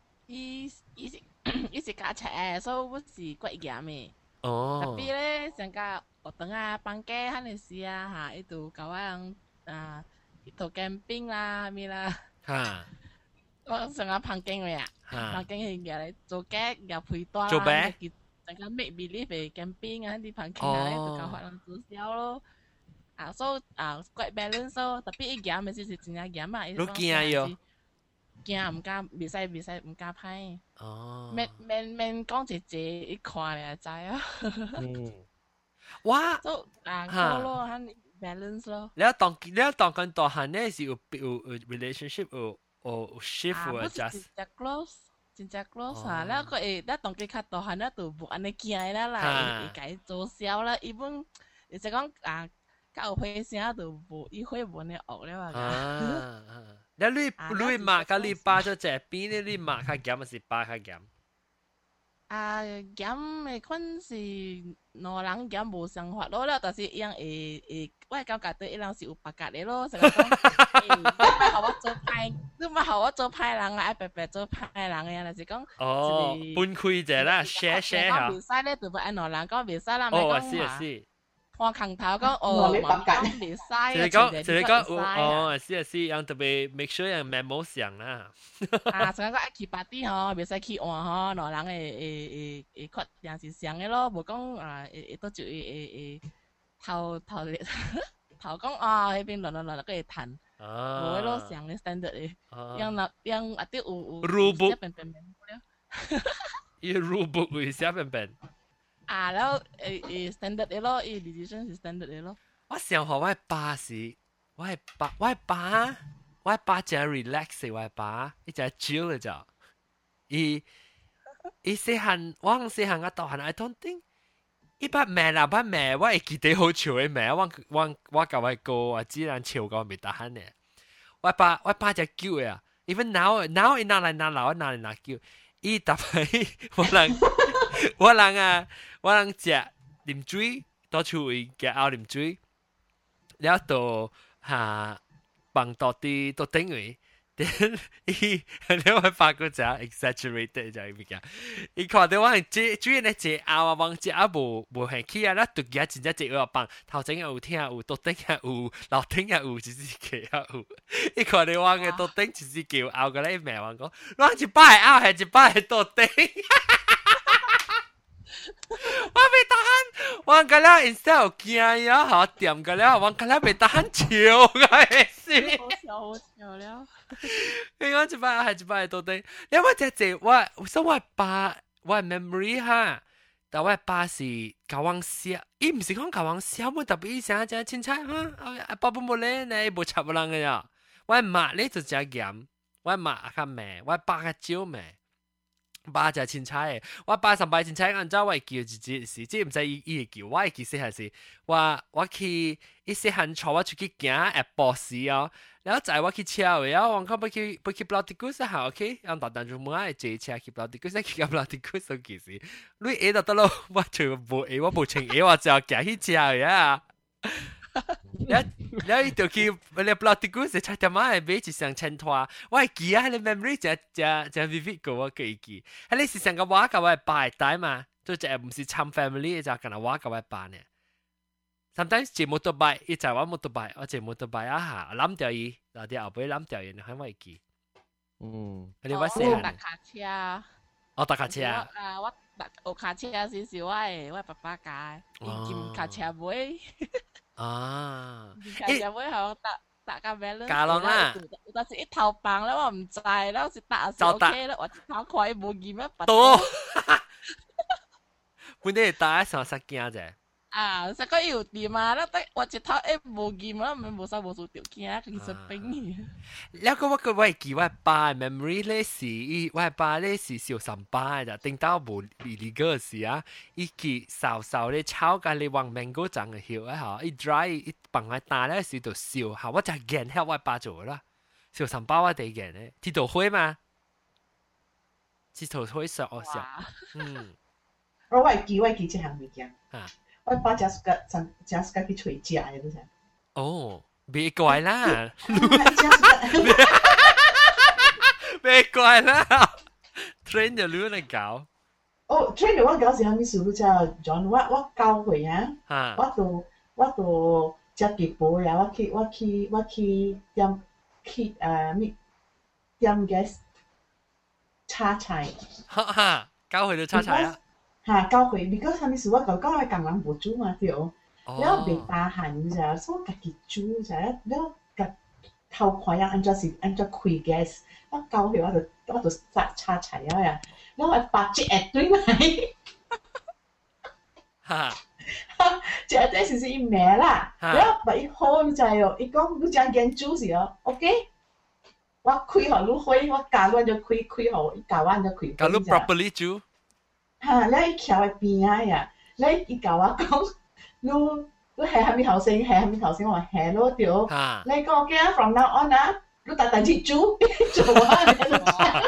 是駕車誒，所以我是骨鹹嘅。 哦。 特別咧，成個學堂啊、班機嗰陣時啊，嚇，伊度搞人做 camping 啦，咩啦。 嚇。 我成個旁經嘅啊，旁經係入嚟做嘅，入陪多啦。 做咩？ 成個 make believe 嘅 camping 啊，啲旁經啊，就教學人做笑咯。所以quite balance 咯，特別一鹹嘅就是真係鹹啊。 你驚喎？ 驚唔敢，未使唔敢拍。 哦。 免講一一看咧知啊。 哇！ 都好咯，喺 balance 咯。 你一當緊大漢咧是有 relationship 有 shift 啊 just。 真正 close 啊！แล้วก็แล้ว當佢較大漢咧就冇安尼驚啦，會解做笑啦。一般你就講教會聲就冇，伊會冇你學了啊。 แล้ว你媽甲你爸做這邊咧，你媽較鹹還是爸較鹹？ 鹹嘅款是兩人鹹無相法咯，但是伊人我感覺對伊人是有白格嘅咯，成日講，你唔係我做歹，你唔係我做歹人啊，白白做歹人嘅，就是講， 哦，分開者啦 ，share 嚇。 講袂使咧，就要按兩人講袂使啦，咪講話。 看空頭講哦，講袂使。 就你講哦，是，讓特別 make sure 人 memo 上啦。 成日講愛去party吼，袂使去換吼，兩人會確定是上嘅咯，無講會倒就會頭講迄邊亂個會彈，無迄咯上嘅 standard 嘅，讓啲有 rule book， 伊 rule book 會寫便便。 然後standard 嘅咯，decision 是 standard 嘅咯。 我想學我係爸是，我係爸真 relax 嘅，我係爸，伊真 chill 嘅咋。伊細漢，我細漢個大漢 ，I don't think。伊捌罵啦，捌罵，我會記得好笑嘅罵，我甲我哥啊，只能笑到未得閒嘅。我爸只叫嘅啊 ，even now 伊拿來拿叫，伊特別我人食啉水，到處會夾拗啉水，了到放到啲到頂位。你會發覺就 exaggerated 就係咩嘅？伊看到我係主要咧隻拗啊，往隻拗無興起啊，咧獨家真正隻拗棒，頭前有聽有，倒頂有，樓頂有，就是嘅有。伊看到我嘅倒頂就是叫拗嘅咧，名話講，我一擺係拗，係一擺係倒頂。我未得閒，我個咧 instead 有驚啊，好掂個咧，我個咧未得閒笑嘅事。 好笑了。 你講一擺係一擺到底，因為只我爸我 memory 哈，但我爸是教我笑，伊唔是講教我笑，我特別以前只凊彩哈，爸爸冇咧，你冇插人嘅呀。我媽咧就只鹹，我媽較咩，我爸較少咩。爸就凊彩嘅，我爸上擺凊彩，按照我叫自己是，即唔使伊叫，我叫細漢時，我去伊細漢帶我出去行下步時哦，然後載我去車位啊，我講要去 Bloody Goose 啊 ，OK，讓大單就冇愛坐車去 Bloody Goose，去 Bloody Goose 其實，你就得咯，我就冇我冇請我就行去車位啊。 แล้วอีตัวคีเลยปลอดติกุสจะทำมาเบจิสังเชนทัวว่ากีอะเลย memory จะ vivid กว่ากี่กีอะเลยสิสังกับว่ากับว่าป่ายตายมา就จะ唔是參 family 就กันว่ากับว่าป่าเนี่ย sometimes 坐 motorbike 一就話 motorbike 我坐 motorbike 啊下諗掉伊嗱啲後背諗掉伊喺位記你話寫搭卡車我搭卡車我搭卡車少少我爸爸駕兼卡車妹卡車妹係我搭架咩咧駕浪啦但是一頭棒咧我唔制咧我是搭就 OK 咧我頭盔冇見咩拔多本地搭上實驚啫實個要掂啊！啦，得我一頭冇見啦，咪冇條件，其實冰。 แล้วก็ว่าก็ว่ากี่ว่าป้า memory 咧是ว่าป้า咧是小三ป้咋，定到冇呢個事啊！一幾少咧炒嘅你往 mango 長嘅曉啊嚇，一 dry 一崩喺打咧時就笑嚇，我就見喺我爸做啦，小三ป้我哋見咧，鐵道灰嘛，鐵道灰上我笑， 我記這項物件啊。我爸只係去吹食嘅，都係。 哦，別怪啦，別怪啦 ，train 就亂嚟搞。 哦 ，train 就我搞時候咪數到就 John， 我教佢啊，我到只結步呀，我去點嘅叉菜。 哈，教佢就叉菜啊。 教佢 because 係咪事我講係共人無煮嘛對，แล้ว未打閒就所以家己煮就แล้ว個頭看呀按照開 gas， 我教佢我就叉菜啊呀，แล้ว我把隻一堆嚟，隻一堆是一咩啦，แล้ว把一好就係一講你將件煮時哦 ，OK， 我開好你開，我教完就開好，教完就開。 教你 properly 煮。 แล้วอีเขียวไอ้ปีอ่ะแล้วอีเก่าว่าก็ลูแห่ให้มีเขาเสียงว่าแห่ลูเดียวแล้วก็แก from now on นะลูแต่จิจูจูว่าเนี่ย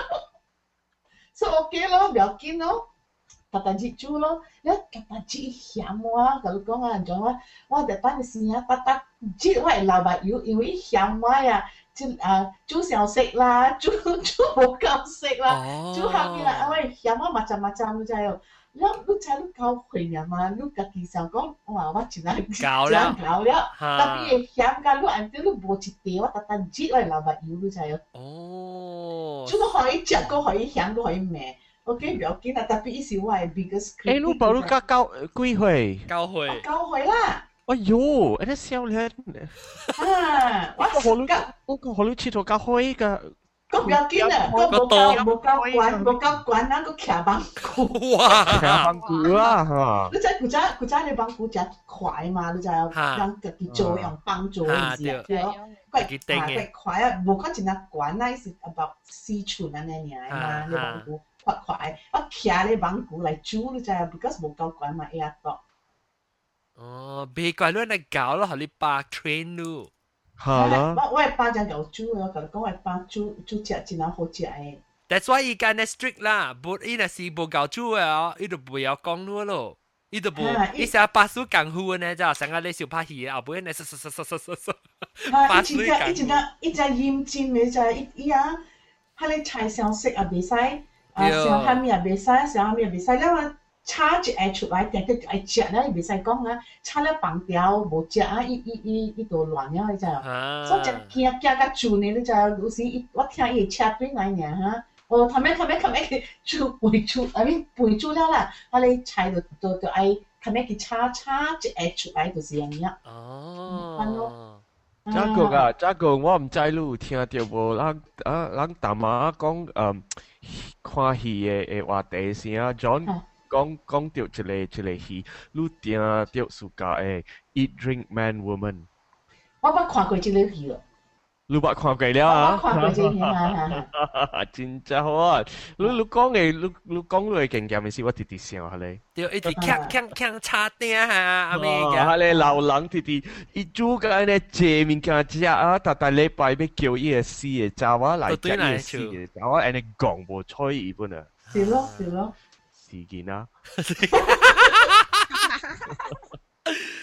so ok 咯不要緊咯แต่จิจู咯แล้วแต่จิ香啊ก็ลูก講啊講我哋班嘅時啊但จิ我係老白油因為香啊煮小食啦，煮冇夠食啦，煮下邊啦，喂，有乜密集你就係，你教會啊嘛，你家己想講，哇，我真係教了，特別香噶，你按照你冇一碟，我特登煮嚟老白油你就係，哦，煮都可以食，都可以香，都可以味。OK， 唔要緊啊，特別是我係 biggest。 誒，你報你教幾歲？ 教會啦。 哎呦，你少年啊！我學你佚佗較好㗎， 個唔要緊啊，個冇夠慣啊，個徛幫鼓哇， 徛幫鼓啊嚇！ 你知古仔你幫鼓只快嘛，你就讓自己做用幫做嘅事，對咯，佢快啊，冇講真係慣啊，是 about 4寸啊呢嘢嘛，你幫鼓快，我徛你幫鼓嚟煮，你就 because 冇夠慣嘛，一多。 哦，別怪亂嚟搞咯，學你爸 train 咯。 係啦。 我係爸就有煮，我同你講我係爸煮食真係好食嘅。 That's why 伊間咧 strict 啦，不伊若是無夠煮嘅，伊就不要講咯，伊就無，伊成日巴蘇功夫呢，就成日你小拍戲，後尾呢， 巴蘇功。一隻鹽煎嘅就係伊啊，喺你菜上色啊，袂使，上下面啊袂使，上下面啊袂使，因為。炒一下出來，定佢愛食咧，袂使講啊！炒了放掉無食啊，伊都亂了，你知啊？所以就驚甲煮呢，你知啊？有時我聽伊車對來呢嚇，哦，頭尾煮背煮，啊咪背煮了啦，啊你菜就愛頭尾去炒一下出來就是咁樣。 哦。 這個我唔知你有聽到無？人大媽講看戲嘅話題先啊 ，John。講到一個戲，你聽到暑假誒 Eat Drink Man Woman。 我捌看過這個戲咯。 你捌看過了啊？ 我看過這個戲啊！ 真真好啊！你講嘅，你講你嘅經驗嘅事，我直直笑下你。 對，一直鏘叉釘啊！阿咩嘅？ 下你老人直直一煮個呢借面件食啊，但禮拜要叫伊個死嘅查某來食伊個死嘅查某，安尼講無睬伊本啊。 是咯。事件啊！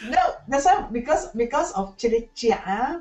that's why because of 这个食啊，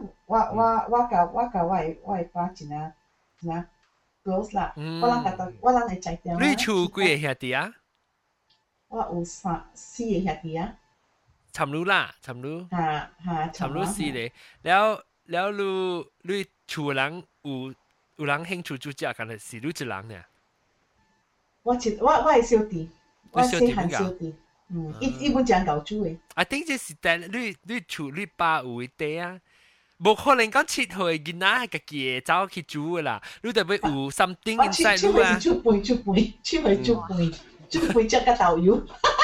我爸真啊girls 啦，我人会知道。 你厝几个兄弟啊？ 我有4个兄弟啊。 差唔多啦，差唔多。差唔多4个。แล้ว你厝人有人興趣煮食，但係是你一人呢？ 我係小弟，我細漢小弟。伊本真夠煮嘅。 I think 這是但你厝你爸有嘅地啊，冇可能講7歲囡仔家己走去煮嘅啦，你特別有 something inside 你啊。 煮飯，煮飯只個豆油。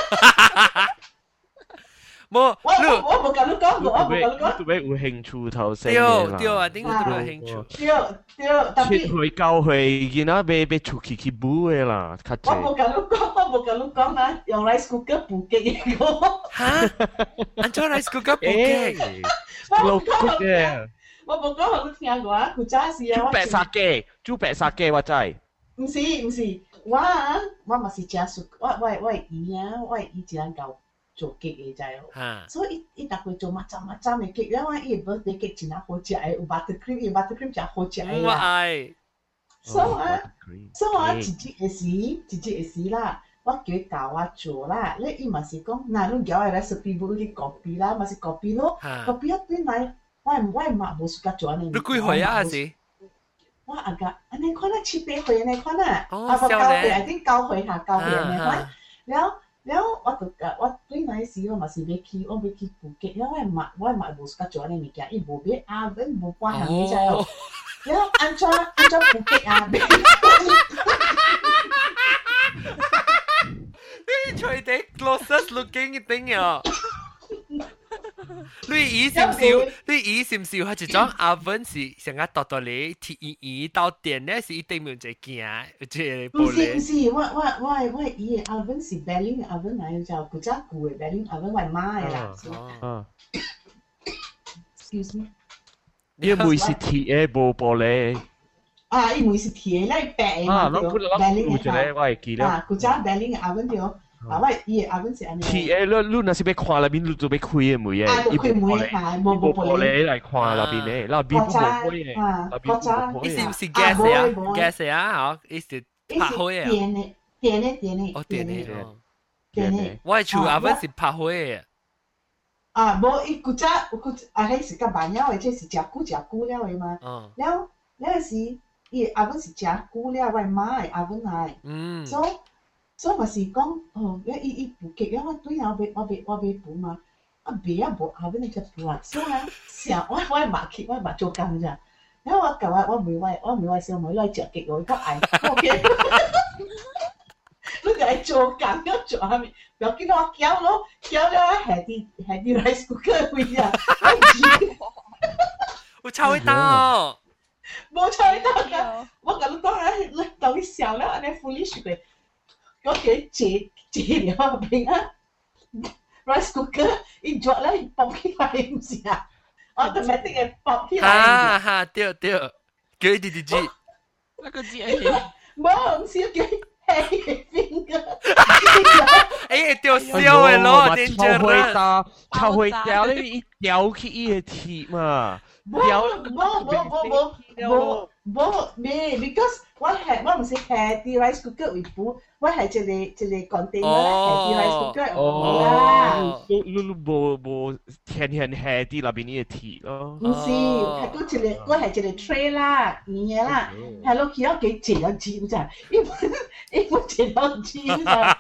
我冇咁樣講，我冇咁樣講。 特別有興趣頭先對啊，點解特別有興趣？ 對，特別。 7歲9歲囡仔要出去舞嘅啦，較濟。 我冇咁樣講啊，用 rice cooker 煲雞個。 嚇？安怎 rice cooker 煲雞 ？slow cook 嘅。 我冇講你聽過啊，佢早時啊。 煮白沙雞我知。 唔是，我嘛是食熟，我係姨啊，我係姨一人夠。做 cake 嘅就係，所以伊逐個做乜針嘅 cake，因為伊 birthday cake 真係好食嘅，有 buttercream 真係好食嘅啦。 我愛。 所以我自己嘅時啦，我叫佢教我做啦。你伊嘛是講，嗱你叫我嚟 recipe book 去 copy 啦，嘛是 copy 咯 ，copy 一邊嚟，我嘛冇時間做呢。 你幾歲啊？是？ 我阿個，安尼看啦，7、8歲安尼看啦， 啊 9歲，I think 9歲嚇9歲安尼看，แล้ว我對那時我嘛是要去煲雞，因為我無時間做呢物件，伊無俾oven無關係嘅啫。然後安怎煲雞啊？ 你隨地 closest looking 一定啊！你以是唔是佢一種 oven 是成日度你鐵到電咧，是一定冇一件，即係玻璃。 唔是，我伊嘅 oven 是 Berlin oven 嚟嘅，就古早舊嘅 Berlin oven 我買嘅啦。Excuse me。 你妹是鐵嘅，冇玻璃。 啊，伊妹是鐵嘅，你白嘅嘛？Berlin 嘅， 我係記得。 古早 Berlin 嘅 oven 對。啊，我伊個 oven 是安尼。 鐵誒，你若是要看入邊，你就要開嘅門嘅， 伊開門係冇玻璃嚟看入邊嘅，入邊冇開嘅，入邊冇開。 伊是唔是 gas 啊？gas 啊，嗬，伊是拍開啊。 電嘅。 我係厝 oven 是拍開嘅。 啊，無伊古早啊，迄是較慢了嘅，即是食久了嘅嘛。了是伊 oven 是食久了，我買 oven 嚟。所以嘛是講，伊煲雞，因為對啊，我袂煲嘛，啊袂啊無後邊你只煲啊，所以啊，成我嘛去，我嘛做工咋，然後我妹小妹來食雞，我個愛，OK，你就係做工要做下面，不要見到我攪咯，攪咗下啲 rice cooker 會啊， 我超會到， 冇超會到㗎，我咁講啊，你到啲笑啦，你 foolish 嘅。我嘅借了後邊啊 ，rice cooker 一做咧，爆起來唔是啊 ，automatic 嘅爆起來。 哈，對，叫佢弟弟， 那個字係， 冇唔是叫係邊個？ 誒，掉燒嘅咯，點知啦？ 超會掉你一掉起伊嘅鐵嘛，掉冇咩 ，because 我唔是係啲 rice cooker 會煲，我係一個 container 係啲 rice cooker 啦。 你冇天下啲那邊啲鐵咯。 唔是，係我係一個 tray 啦，圓嘅啦，係落去我幾借咗錢咋，一般借咗錢咋。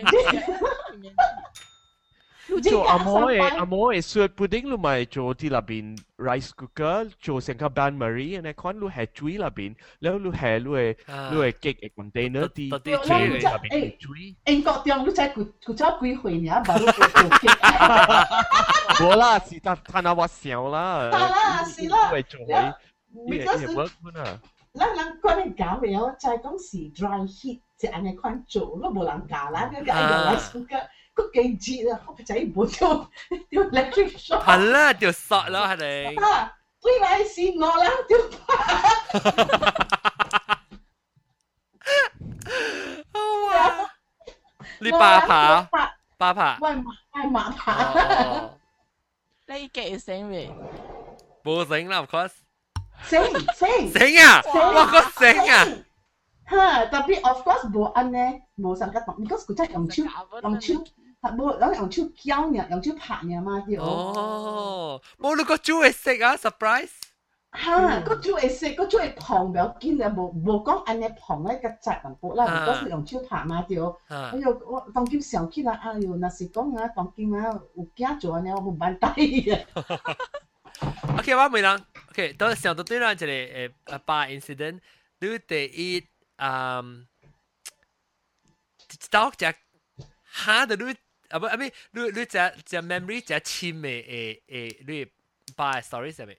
做阿嬤嘅雪布丁，你咪做啲那邊 rice cooker，做成個 bain marie，你看你係水那邊，แล้ว你係你係激嘅 container 啲水那邊水。 英國中你才佢才幾歲呢？冇你做激。 冇啦，是但係我笑啦。 是啦。 為做佢，你work 啊？ 人講你搞嘅，我就係講是 dry heat，即係你看做，都冇人教啦，你個 rice cooker。個幾熱啊！我仔冇條 electric shock。 係啦，條索咯係你。 啊，對嚟是我啦，條哇！你爸爬？ 我係馬爬。 你幾醒未？ 冇醒啦 ，of course。 醒啊！我個醒啊！ 哈，特別 of course 冇安呢，冇上個檔 ，because 佢真係用手，冇攞用手攪呢，用手拍呢嘛啲哦。冇你個煮會食啊 ，surprise。 哈，個煮會食，個煮會碰唔見嘅，冇講安呢碰咧個質咁薄啦，嗰時用手拍嘛啲。哎呦，我當今想起來，哎呦，那是講啊，當今啊有驚做呢，我冇辦法嘅。 OK， 我問人 ，OK， 都想到對啦，就係把 incident， 你第一到只嚇到你不你只 memory 只淺嘅你把 story 係咪？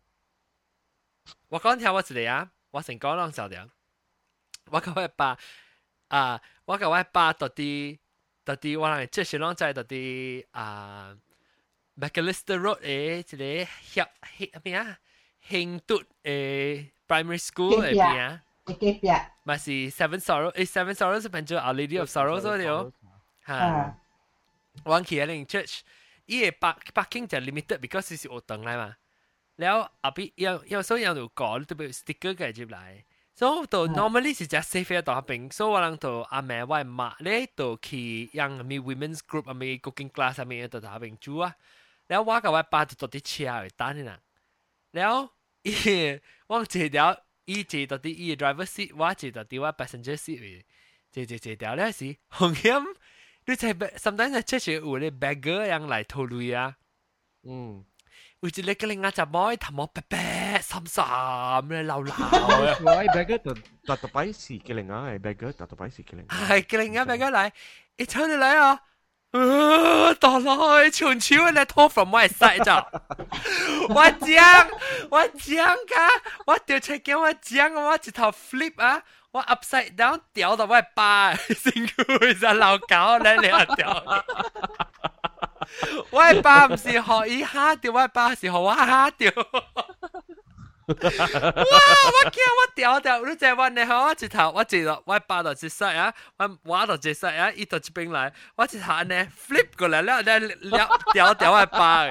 我講聽我一個啊，我成講兩小條，我甲我把我甲我把到啲我人即係啷在到啲McAllister Road 一個咩啊？興都primary school 嗰邊啊，咪是 Seven Sorrows 變做 Our Lady of Sorrows 嗰條，嚇，我去嗰個 church， 伊個parking 就 limited，because 是學堂嚟嘛，然後後邊有時候有講特別 sticker 嘅入嚟，所以就 normally 是只 safe 喺度邊，所以我人就阿妹我媽咧就去讓咪 women's group 阿咪 cooking class 阿咪喺度邊煮啊。แล้วว่ากับว่าป้าตัวที่เชียร์อยู่ด้านนี้นะแล้วว่างเจเดียวเจตัวที่driver seat ว่าเจตัวที่ว่า passenger seat เจเดียวแล้วสิหงเข้มดูใจ sometimes เชื่ออยู่เลย beggar ยังไหลทะลุยอ่ะวิจิเล็กก็เลยงาจับม้อยทำม้อแปะซ้ำๆเลยเหลาๆไอ้ beggar ตัดไปสิเกลิงอ่ะไอ้ beggar ตัดไปสิเกลิง係เกลิงอ่ะ beggar 嚟一出嚟啊ตอนลอยชวนชิวเลยโทร from 我係 side 咋我講㗎我掉出鏡我講我一頭 flip 啊我 upside down 掉到我係巴辛苦就鬧搞你掉我係巴唔是學伊蝦掉我係巴是學我蝦掉哇！我驚我掉，你就話你好，我直頭我直落，我巴到直塞啊，我到直塞啊，伊到這邊來，我直頭呢 flip 過來了，掉我巴。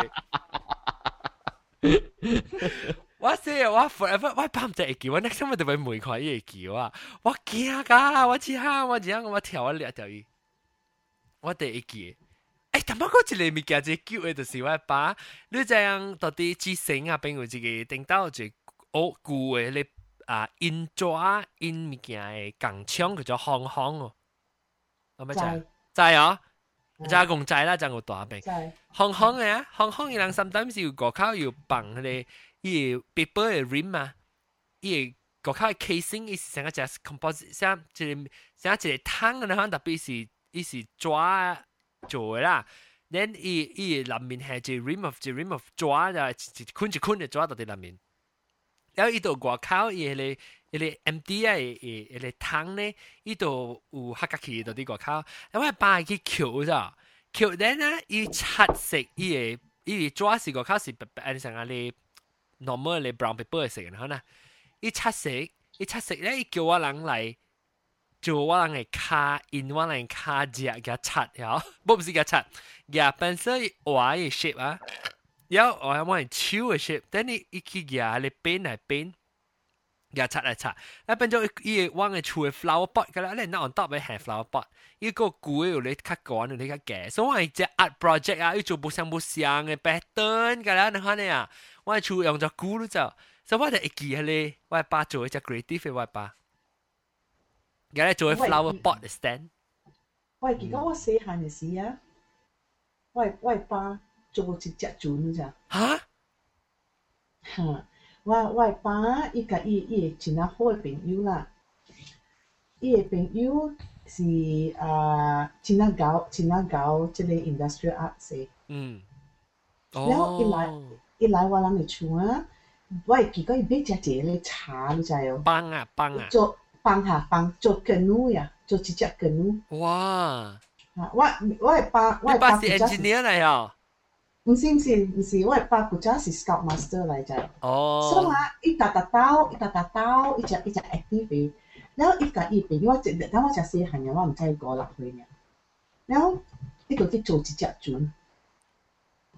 我說我 forever 我巴唔知會叫，我 next time 我就會每塊嘢叫啊，我驚㗎，我知下我跳我掠掉伊，我第一叫。誒，但係嗰一個物件就叫嘅就是我巴，你這樣到底之前啊，邊有一個頂到一哦，舊嘅你印抓印物件嘅鋼槍叫做行行哦，我咪知啊，就係講知啦，就係大病。行行嘅啊，行行嘅人 sometimes 要個口要綁佢哋伊 paper 嘅 rim 啊，伊個口嘅 casing 伊是成個只 composite，像一個湯嘅啦，特別是伊是抓做嘅啦。then 伊裏面係一 rim of 抓就一捆嘅抓到啲裏面。然後伊度外口伊個 empty 啊，伊個湯咧，伊度有黑格起到啲外口，因為把佢撬咗，撬咧呢，伊漆色，伊個抓是外口是白成個你 normal 你 brown paper 嘅色嘅，可能伊漆色咧，伊叫我人嚟做我人嘅卡，因我人卡只嘅漆呀，唔是嘅漆，嘅本身畫嘅 shape 啊。然後我係超嘅 shape，等你一去夾你邊嚟邊，夾擦嚟擦，那變咗伊往嘅厝嘅 flower pot 㗎啦，你嗱 on top 嘅係 flower pot，伊個古嘅你較乾你較夾，所以我係隻 art project 啊，要做不相嘅 pattern 㗎啦，你看你啊，我係厝用咗古咯就，所以我就會記下你，我係把做一隻 creative 嘅我係把，而家做嘅 flower pot stand。 我係記得我細漢嘅時啊，我係把。做一隻船咋？ 嚇！ 嚇！我爸伊個伊真係好嘅朋友啦。伊嘅朋友是真係搞即個 industrial arts 嘅。然後伊來我人嘅厝啊，我係記得伊買只個茶，你知哦？ 幫啊！ 做做canoe呀，做一隻 canoe。 哇！ 我係爸是 engineer 嚟啊！ 唔是，我係爸古仔是 scout master 嚟啫。所以話一打刀，一隻 active 嘅。然後一個伊邊，我只細漢嘅，我唔知5、6歲嘅。然後呢度去做一隻船，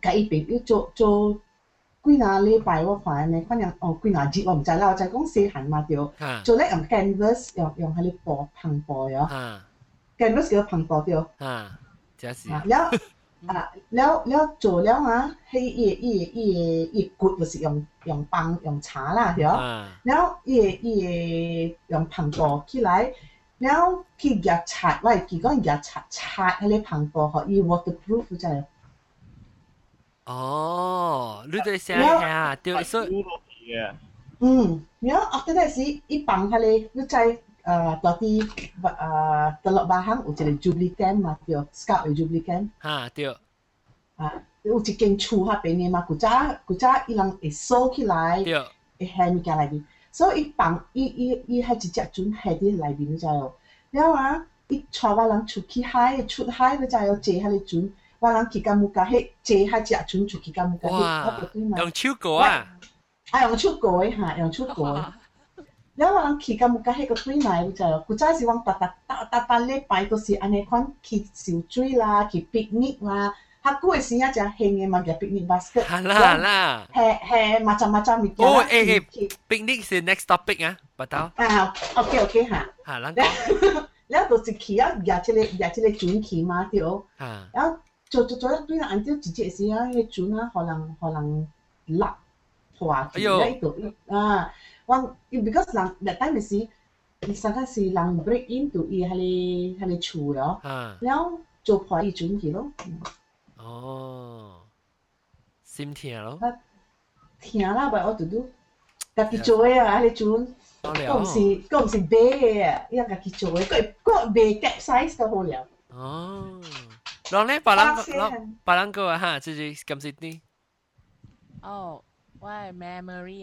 甲伊朋友做幾若禮拜我看安尼，反正幾若日我毋知啦，我就講細漢嘛對，做咧用 canvas 用迄個布篷布哦，canvas 叫篷布對， 真是了做了啊，伊骨就是用棒用叉啦對，了伊用篷布起來，了去夾擦，我係記講夾擦迄個篷布，互伊 waterproof 就係。 哦，你對聲下對，所以然後後頭時伊放迄個，你知大啲大陸巴行有一個 Jubilee Camp 嘛，對 ，Scout 嘅 Jubilee Camp。 對。 有一間厝迄邊嘅嘛，古早伊人會鎖起來，會下物件內面，所以伊放伊迄一隻船下啲內面，你知無？了啊，伊帶我人出海，你知無？坐迄個船。我人去甲木架迄坐迄隻船出去甲木架迄， 用手過啊！ 用手過誒嚇，用手過誒。แล้ว我人去甲木架迄個對內，你知無？古早是講逐禮拜都是安尼款去游水啦，去 picnic 啦。較久誒時啊，就興誒嘛，叫 picnic basket。 係啦。 係macam-macam物件。 哦，picnic 是 next topic 啊，不到。 OK 嚇。 係啦。 แล้ว就是去啊，夾一個船去嘛，對。然後做咗對啦，按照自己時啊，迄船啊，可能落破去咧度我because 人那time時，實在是人 break into 伊迄個厝咯，แล้ว做破伊船去咯。 哦，心痛咯。 痛啦，咪我都家己做嘅啊，迄個船，講唔是買嘅，伊家己做嘅，個未 capsize 都好了。 哦。ลองเล่นปาลังก็ฮะจะกำสิทธิ์นี่ว่า memory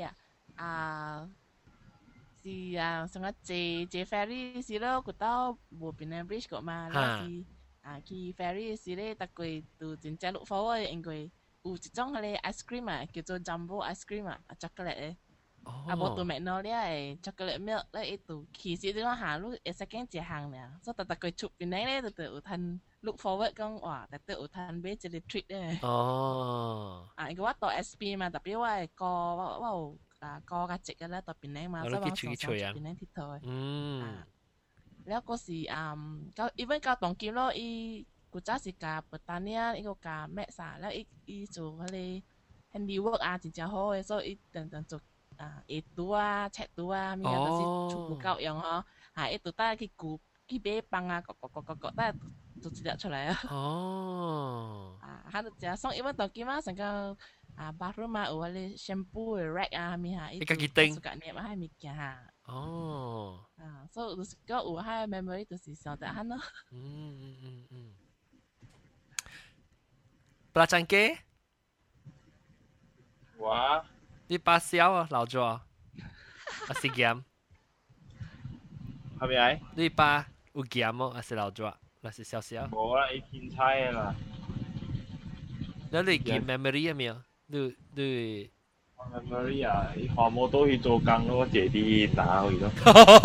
สิสงเจ ferry สิแล้วกูต้องบัวเป็น bridge ก็มาแล้วสิขี่ ferry สิเลยตะกุยดูจริงจัง look forward เองกุยอูจิจ้องอะไร ice cream 叫做 jumbo ice cream chocolate บัวตัว magnolia ช็อกโกแลต milk แล้วไอ้ตัวขี่สิที่ว่าหาลูกsecond เจียหังเนี่ยsoตะกุยชุบเป็นไหนเลยแต่อูทันlook forward 講哇，特別有攤買一個 treat 咧。伊個我到 SP 嘛，特別我有歌甲節嘅咧，到邊咧嘛，所以我上邊咧佚佗嘅。แล้วก็是ก็อีเวนต์ก็當劍咯，伊古早是教伯丹尼亞，伊個教咩啥，แล้ว伊做嗰啲 handiwork 真正好嘅，所以伊等做畫圖尺圖咩都是全部夠用嗬，伊度帶去顧去買幫各帶。做一粒出來啊！佢就只送一蚊到幾嘛，成個bathroom 有嗰啲 shampoo 嘅 rack 咩嚇， 伊家己釘， 自家捏下物件嚇。所以就是個有喺 memory 就是上得慳咯。 ปลาจังเก้ว้านี่ปลาเสียว老咗啊是鹹係咪啊？ นี่ปลา有鹹哦，還是老咗？那是小小。 冇啦，伊天菜啦。 แล้ว你記 memory 有冇？你 memory 啊，伊話冇到去做工咯，我借啲拿去咯。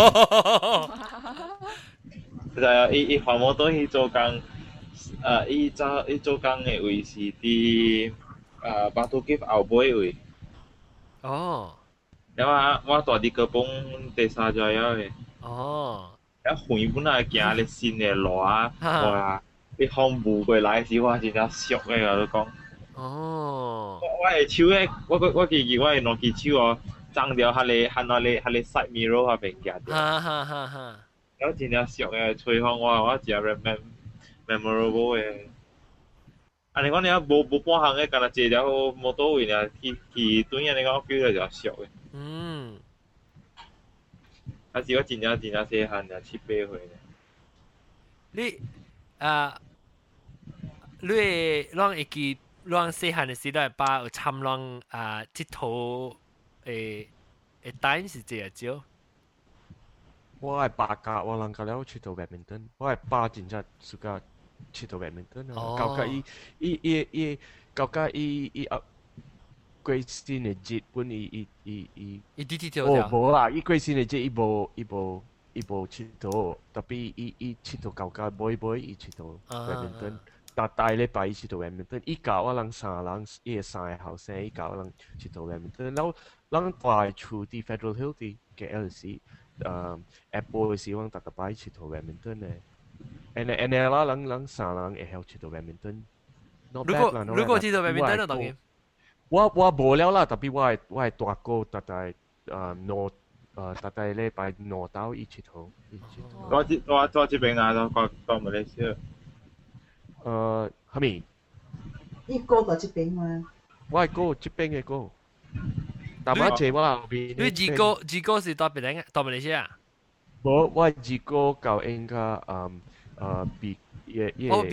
就係伊話冇到去做工，伊做工嘅位是啲巴圖基後背位。 哦。 因為我大啲個幫第三隻嘅。 哦。 一回本來行咧新嘅路哇！你風霧過來時，我真係俗嘅，我都講。我係手咧，我記住我係攞支手哦，爭掉下你 side mirror 下邊夾掉。我真係俗嘅，吹風我真係 memorable 嘅。安尼講你啊，冇半行嘅，干那坐條摩托位呢，去對面你講 feel 就俗嘅。還是我真正細漢啊，7、8歲咧。你會記，細漢嘅時代，爸有參佚佗誒time 是幾少？ 我係爸教我人教了佚佗 badminton， 我係爸真正暑假佚佗 badminton 啊，教甲伊過新嘅節本伊無啦，伊過新嘅節伊無佚佗，特別伊佚佗教甲妹伊佚佗 badminton， 大大禮拜去到 Edmonton，伊教我人3人，伊3個後生，伊教我人去到 Edmonton，然後人帶出啲 Federal Hill 啲 KLC，Apple 嘅時候，大拜去到 Edmonton 咧。NL 啦，人3人會曉去到 Edmonton。 如果去到 Edmonton 就當然。 我無了啦，特別我係大哥，大概大概禮拜5到伊去到。 我這邊啊，到馬來西亞。 係咪？ 伊過到這邊嘛？ 我係過這邊嘅過。但係借我後邊。 你二哥是到邊個？到馬來西亞？ 冇，我係二哥教應該美國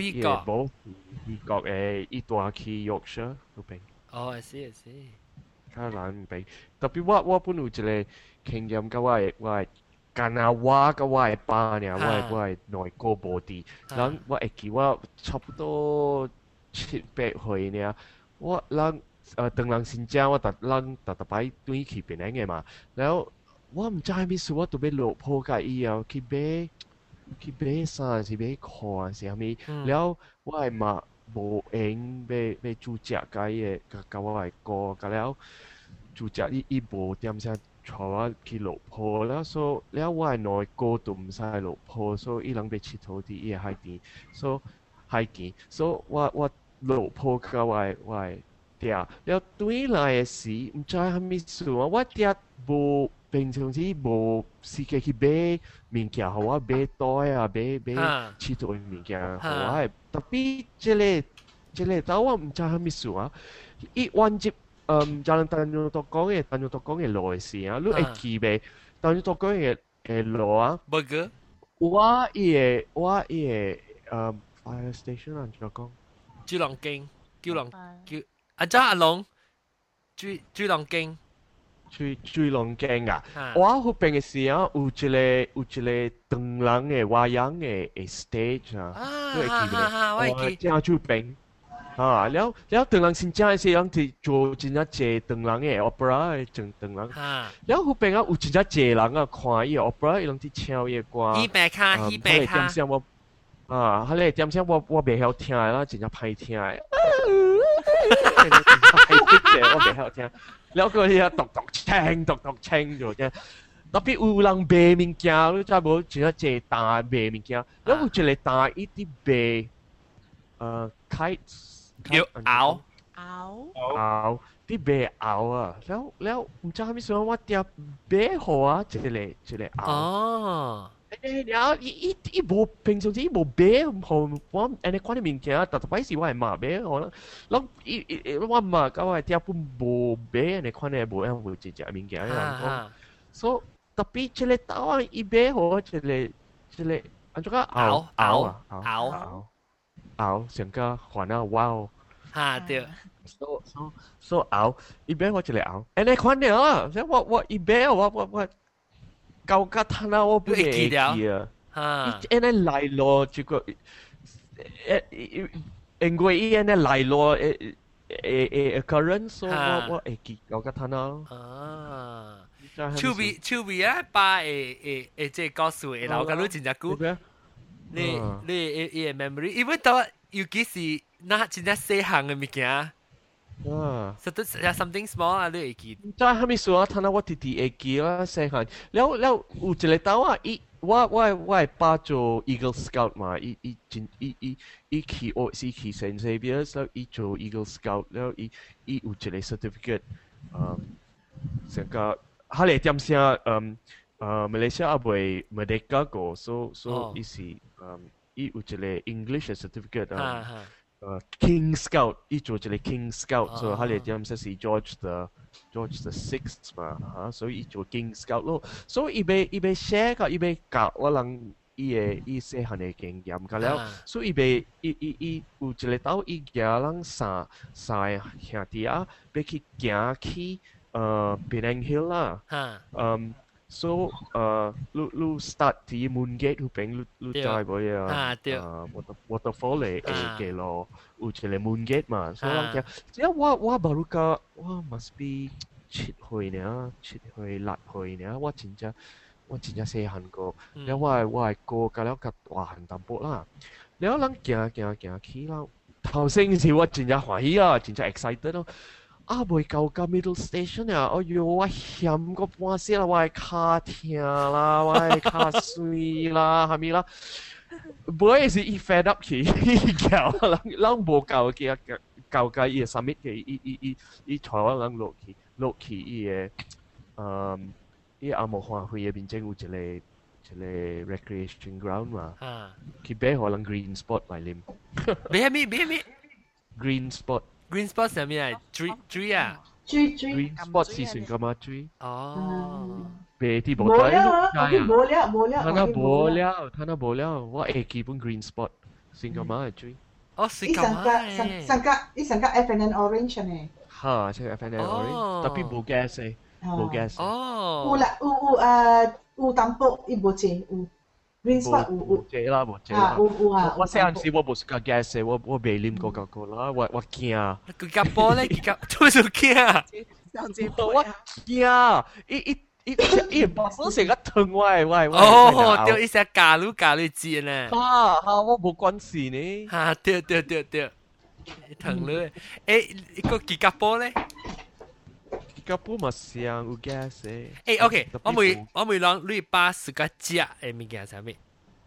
嘅伊帶去 Yorkshire 嗰邊。 哦，I see。 較難邊，特別我本有一個經驗，甲我係干那我甲我嘅爸呢，我係內個部啲，人我會記我差不多7、8歲呢，我人當人新疆，我逐擺對去邊樣嘅嘛，然後我唔知係咩事，我都要落鋪甲伊啊，去買衫是買看是蝦米，然後我係嘛。無閒要煮食甲伊個，甲我係哥，甲了煮食伊無點聲帶我去落鋪了，所以了我係內哥都毋使落鋪，所以伊人要佚佗佇伊個海邊，所以我落鋪甲我係嗲，了對來個時毋知蝦米事啊，我嗲無。平常時無時間去買物件，互我買袋啊，買佚佗嘅物件，互我係特別即個，但我唔知係咩事啊。伊彎接就人當作講嘅路嘅事啊，你會記袂？當作講嘅路啊。 乜個？ 我伊個fire station 啊，就講。 豬籠經，阿龍，豬籠經。 最浪驚啊！我嗰邊嘅時候有一個燈籠嘅畫樣嘅 stage 啊，都會記得。我正最邊啊，了燈籠先正嘅時候，就做真正謝燈籠嘅 opera 嘅正燈籠。了嗰邊啊有真正謝人啊看伊 opera，伊攏去唱伊歌。 伊白卡。 啊，迄個點聲我袂曉聽啦，真正歹聽誒。我袂曉聽。了個嘢獨清咗啫，特別有人賣物件，你知無？真係借大賣物件，了有一個大一啲賣叫鰲， 啲賣鰲啊，了唔知係咩事，我啲買好啊，一個鰲。哦。然後伊無平常時伊無買互我，安尼款嘅物件，特別是我係嘛買可能，咁我嘛甲我係聽本無買安尼款嘅無樣會一隻物件，人講，所以特別即個島啊，伊買互我一個安怎講鰲，上個還啊哇！ 嚇對。 所鰲，伊買我一個鰲，安尼款嘅啊，所以我伊買我。舊家攤啊，我不會記啊。伊安尼來咯，這個因為伊安尼來咯，occurrence，所以我會記舊家攤啊。 手尾啊，爸會即係告訴會留個女真正久。你會 memory，因為到尤其是那真正細項嘅物件。something small 啊，你會記。 就係咪說啊？睇到我弟弟會記啦，細漢。了有一個島啊，我係爸做 Eagle Scout 嘛，伊去學是去 Saint Xavier，所以伊做 Eagle Scout，了伊有一個 certificate，成個佢哋點寫馬來西亞未Merdeka過，所以伊是伊有一個 English certificate 啊。King Scout，伊做一個 King Scout，所以佢哋點說是 George the Sixth 嘛，所以伊做 King Scout 咯，所以伊要寫個，伊要教我人伊細漢嘅經驗，咁了，所以伊有一個島，伊叫人三兄弟啊，要去行去Penang Hill 啦，so 你 start 啲 Moongate 嗰邊，你知冇啊？waterfall 嘅咯，有一個 Moongate 嘛，所以人講，只要我baru ka，我 must be 7歲呢，8歲呢，我真正我真正細漢個，แล้ว我係個個了個大漢淡薄啦，แล้ว人行去啦，頭先時我真正歡喜啊，真正 excited 咯。未到個 middle station 啊！哎呦，我險個半死啦，我係卡痛啦，我係卡水啦，係咪啦？每是一 fed up 去叫，人無夠嘅夠個伊個 summit 嘅，伊台灣人落去伊個伊阿無花卉嘅邊正有一個 recreation ground 嘛，去買可能 green spot 來啉。 咩 green spot。Green spot 係咩啊？tree 啊 ？Green spot 是算㗎嘛？tree。 哦。 別啲冇睇咯。 冇了。 我係基本 green spot 算㗎嘛？tree。 哦，算㗎嘛？ 呢成個 F&N Orange 呢？ 嚇，即係 F&N Orange，特別冇 gas 嘅，冇 gas。 哦。 有淡薄，伊無借有。Green spot 冇借啦。我細陣時我冇食過 gas 嘅，我未啉過嗰個啦，我驚。 佢夾波咧，佢夾做乜驚？ 我驚，伊把手成個疼喂。 哦，對，一下咖喱煎咧。 我冇關係呢。 對，疼咧。一個佢夾波咧。 個波嘛像有 gas 誒。OK，我咪講你把自家食嘅物件係咩？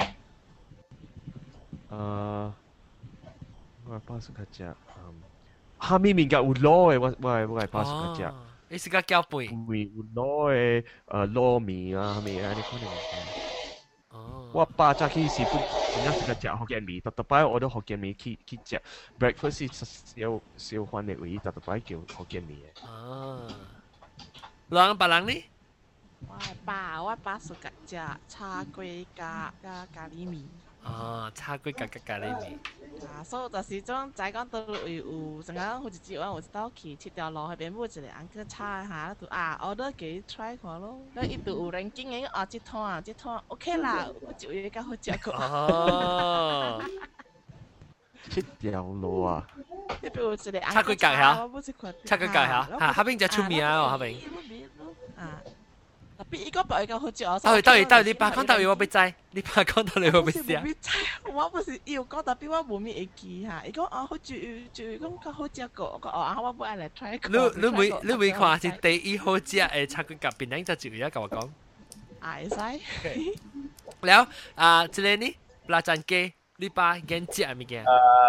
我把自家食，蝦米物件有攞嘅，我係把自家食。 你自家攪拌？ 有攞嘅糯米啊，蝦米啊，你可能。我爸早起時本真正自家食福建麵，特擺我都福建麵去食 breakfast 是小飯嘅位，特擺叫福建麵嘅。 別人呢？ 我爸是個食叉龜加咖喱麵。 叉龜加咖喱麵。 所以就是種在講到有成個好似節我到去切條路嗰邊買一個安個叉下，我都幾 try 看咯。แล้ว伊都有人經嘅，這趟 OK 啦，我就會較好食個。 切條路啊！ 你比如一個叉龜加下，叉龜加下，下邊就出名啊，下邊。特別依個白個好似我。兜你爸講我俾知，你爸講到你我俾知。 我不是要講，特別我冇咩會記嚇。伊講好煮講較好食個，我不愛嚟 try。 你會看是第一好食嘅叉龜甲邊兩隻就而家同我講。 會使。 แล้ว這裡呢？ปลาจันเก你爸揀食係咪嘅？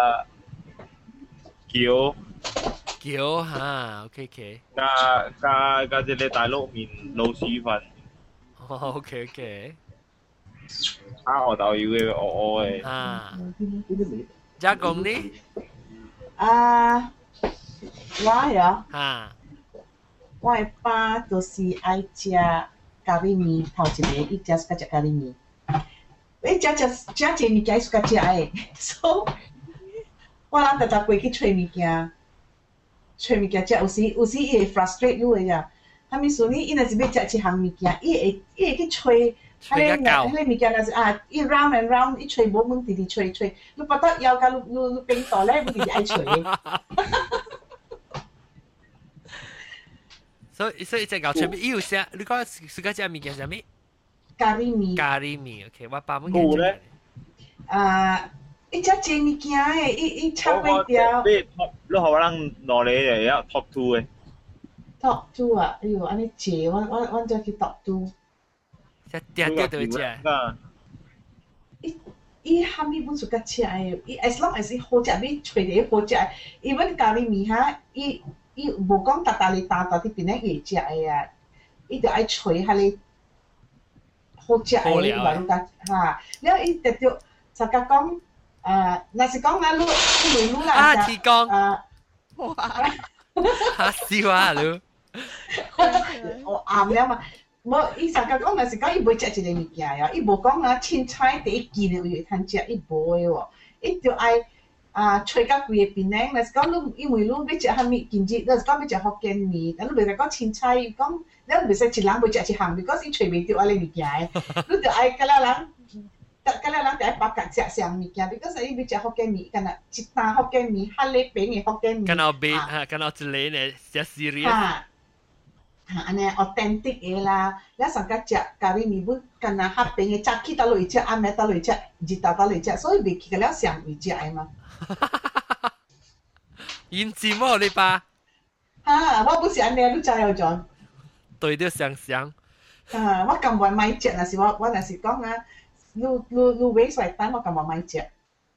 橋嚇，OK。 加這個大陸麵老鼠粉。 OK。 蝦河豆油嘅鵝嘅。 加工呢？ 我嘅爸就是愛食咖喱麵，頭一個伊食食咖喱麵。伊食物件是個食嘅，所以我人就過去找物件食，有時伊會 frustrate 你嘅呀。他們說伊若是要食一項物件，伊會去找，迄個物件若是伊 round and round，伊找無問題地找，你不得腰甲你變大咧，你直愛找。 所以只搞出面，伊有寫，你講自家食物件係咩？ 咖喱麵 ，OK，我爸冇冇咧。 伊只濟物件誒，伊插幾條。 你好人攞你嚟一 top 2嘅。 top 2啊，哎呦，安尼濟，我只去 top 2。 只條都會食。 伊蝦米本事個食誒，伊 as long as 伊好食，你找着伊好食誒，伊揾咖喱麵哈，伊無講大哩大啲邊咧會食誒啊，伊就愛找下你。好食誒，話你講嚇，了伊特別就講若是講你路啦， 提供哇，嚇死我了！ 我啱了嘛，無伊就講若是講伊袂食一個物件呀，伊無講凊彩第一件就會通食，伊無誒喎，伊就愛找到規個邊咧，若是講你因為你要食蝦米，今日若是講要食福建麵，但你袂使講凊彩講。你唔使一人袂食一項 ，because 伊找袂到安尼物件誒，你就愛甲人就愛八格食上物件 ，because 伊要食福建麵，干那一擔福建麵，較禮餅誒福建麵。 干那一個呢，食 serious。 安尼 authentic 嘅啦，你上家食咖喱麵本，干那黑邊嘅早起倒落去食，暗暝倒落去食，日頭倒落去食，所以未去個了上位食嘅嘛。 現字麼你吧？ 哈，我不是安尼，你知有種？ 對到想想。 我咁話買隻，若是我若是講啊，你 waste my time，我咁話買隻。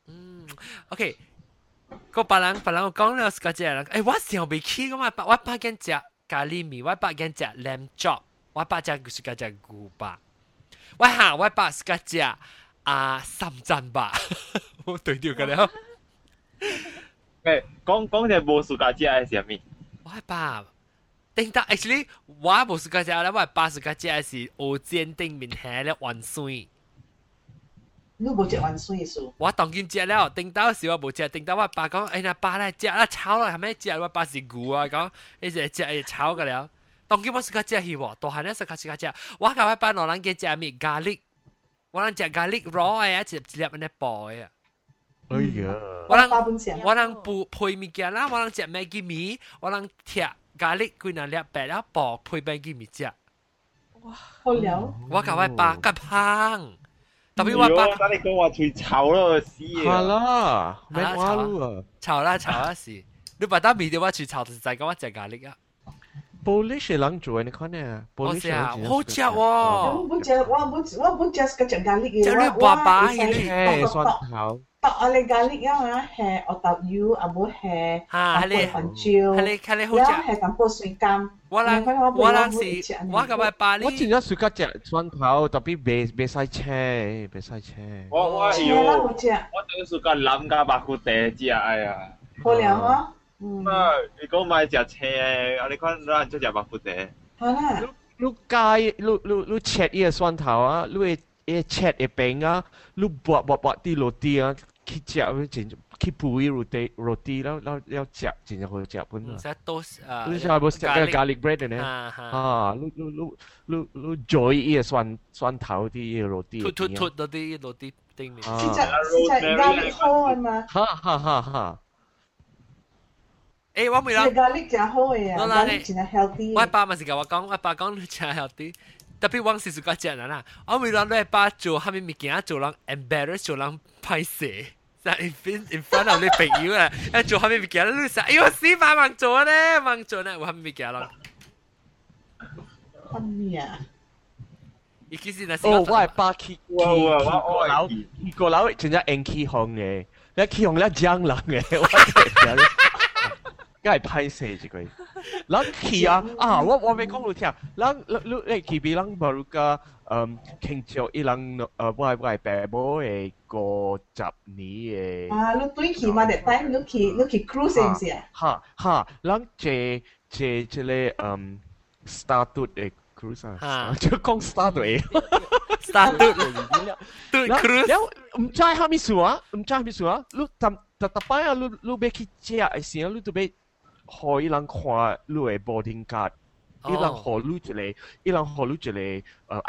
OK。個別人講了個隻人，誒，我想未去，我把間食咖喱麵，我把間食 lamb chop，我把隻是個隻牛吧，我把是個隻三珍吧，我對掉個了。 誒，講隻無事個隻係啥物？ 我把頂到 actually 我無是個隻咧，我把是個隻係蚵煎頂面下咧雲水。 你無食完水數？ 我當然食了，頂到時我無食，頂到我爸講，誒，那爸來食啦，炒啦，係咪食？我爸是牛啊，講，你食食炒個了。當然我是個食去喎，大漢咧是個食。我甲我爸攞人嘅食咩咖喱，我人食咖喱 raw 嘅，一粒安尼薄嘅。 哎呀！ 我人配物件啦，我人食Maggi mee，我人貼咖喱幾兩粒白了薄配Maggi mee食。 哇，好了。 我甲我爸甲胖。特別我爸，你講話最臭咯，死嘢！ 係啦，咩話咯？ 臭啦是，你把打面對我最臭就係講我食咖喱啊。 玻璃係人做嘅，你看呢？玻璃係好食喎！ 我本食個食咖喱嘅， 我爸爸係蒜頭。 白我哋咖喱啊嘛，係我豆油，阿冇係咁杯粉椒，然後係咁杯水柑。 我人是，我咁咪把你。 我真係食嗰隻蒜頭，特別別使青，別使青。 我要，我最食個藍加白骨地隻，哎呀。 好涼啊！ 你講買隻青，你看咱做隻白骨地。 好啦。 你切呢個蒜頭啊，你切一餅啊，你薄啲落啲啊，去食去配rotiแล้วจับจริงๆเขาจับพุ่นจะ多你ใช่บ่食個 garlic bread เนี่ย你 joy 呢個蒜頭啲 roti 突嗰啲 roti 頂面其實 garlic 好啊嘛哈誒我未啦 garlic 真好嘅啊 garlic 真係 healthy 我爸咪是甲我講，我爸講你真 healthy特別往時時個隻人啊，我未諗你爸做下面物件做人 embarrass 做人歹勢，在 in front of 你朋友啊，一做下面物件你實哎呦死把忙做咧，忙做咧，我下面物件咯。 咩啊？ 伊其實那是我係爸去個樓真係硬起紅嘅，你起紅咧將人嘅，我梗係歹勢一個。人去啊！我未講你聽，你去俾人冇個慶祝一人我係爸母嘅50年嘅。 你對去嘛？啲 time 你去 cruise 係唔係啊？哈，人這startup 嘅 cruise 啊，就講 startup 嘅 startup cruise， แล้ว唔知係咩事啊？你特擺啊！你俾去食嘅時候，你特別。可以人看你嘅 boarding card，伊人可你一個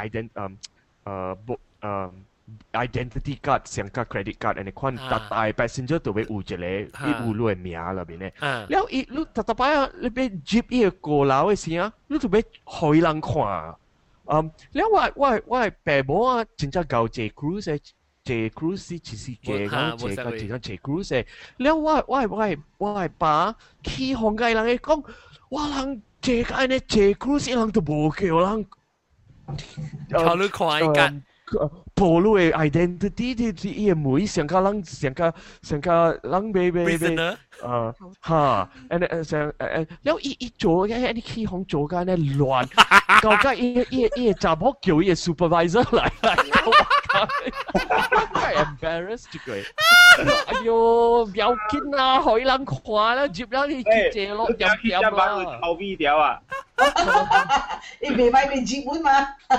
identity card 上加 credit card，你看大 passenger 都會有一個你嘅名入邊咧。แล้ว你特擺啊，你俾 jeep 伊個過樓嘅時啊，你特別可以人看。แล้ว我爸母啊，真正搞這 cruise。坐 cruise 其實嘅講坐 cruise，แล้ว我係把起航嘅人講，我人坐嘅呢坐 cruise 人都冇嘅，我人考慮看一間。 暴露嘅 identity 啲嘢每上加人俾แล้วอี做嘅啲起航做嘅呢亂，究竟依站好叫依 supervisor 嚟，太 embarrassed 佢。哎呦，唔要緊啦，可以人看啦，接啦你記者咯，飲啦。 偷 video 啊！ 你未買未接本嘛？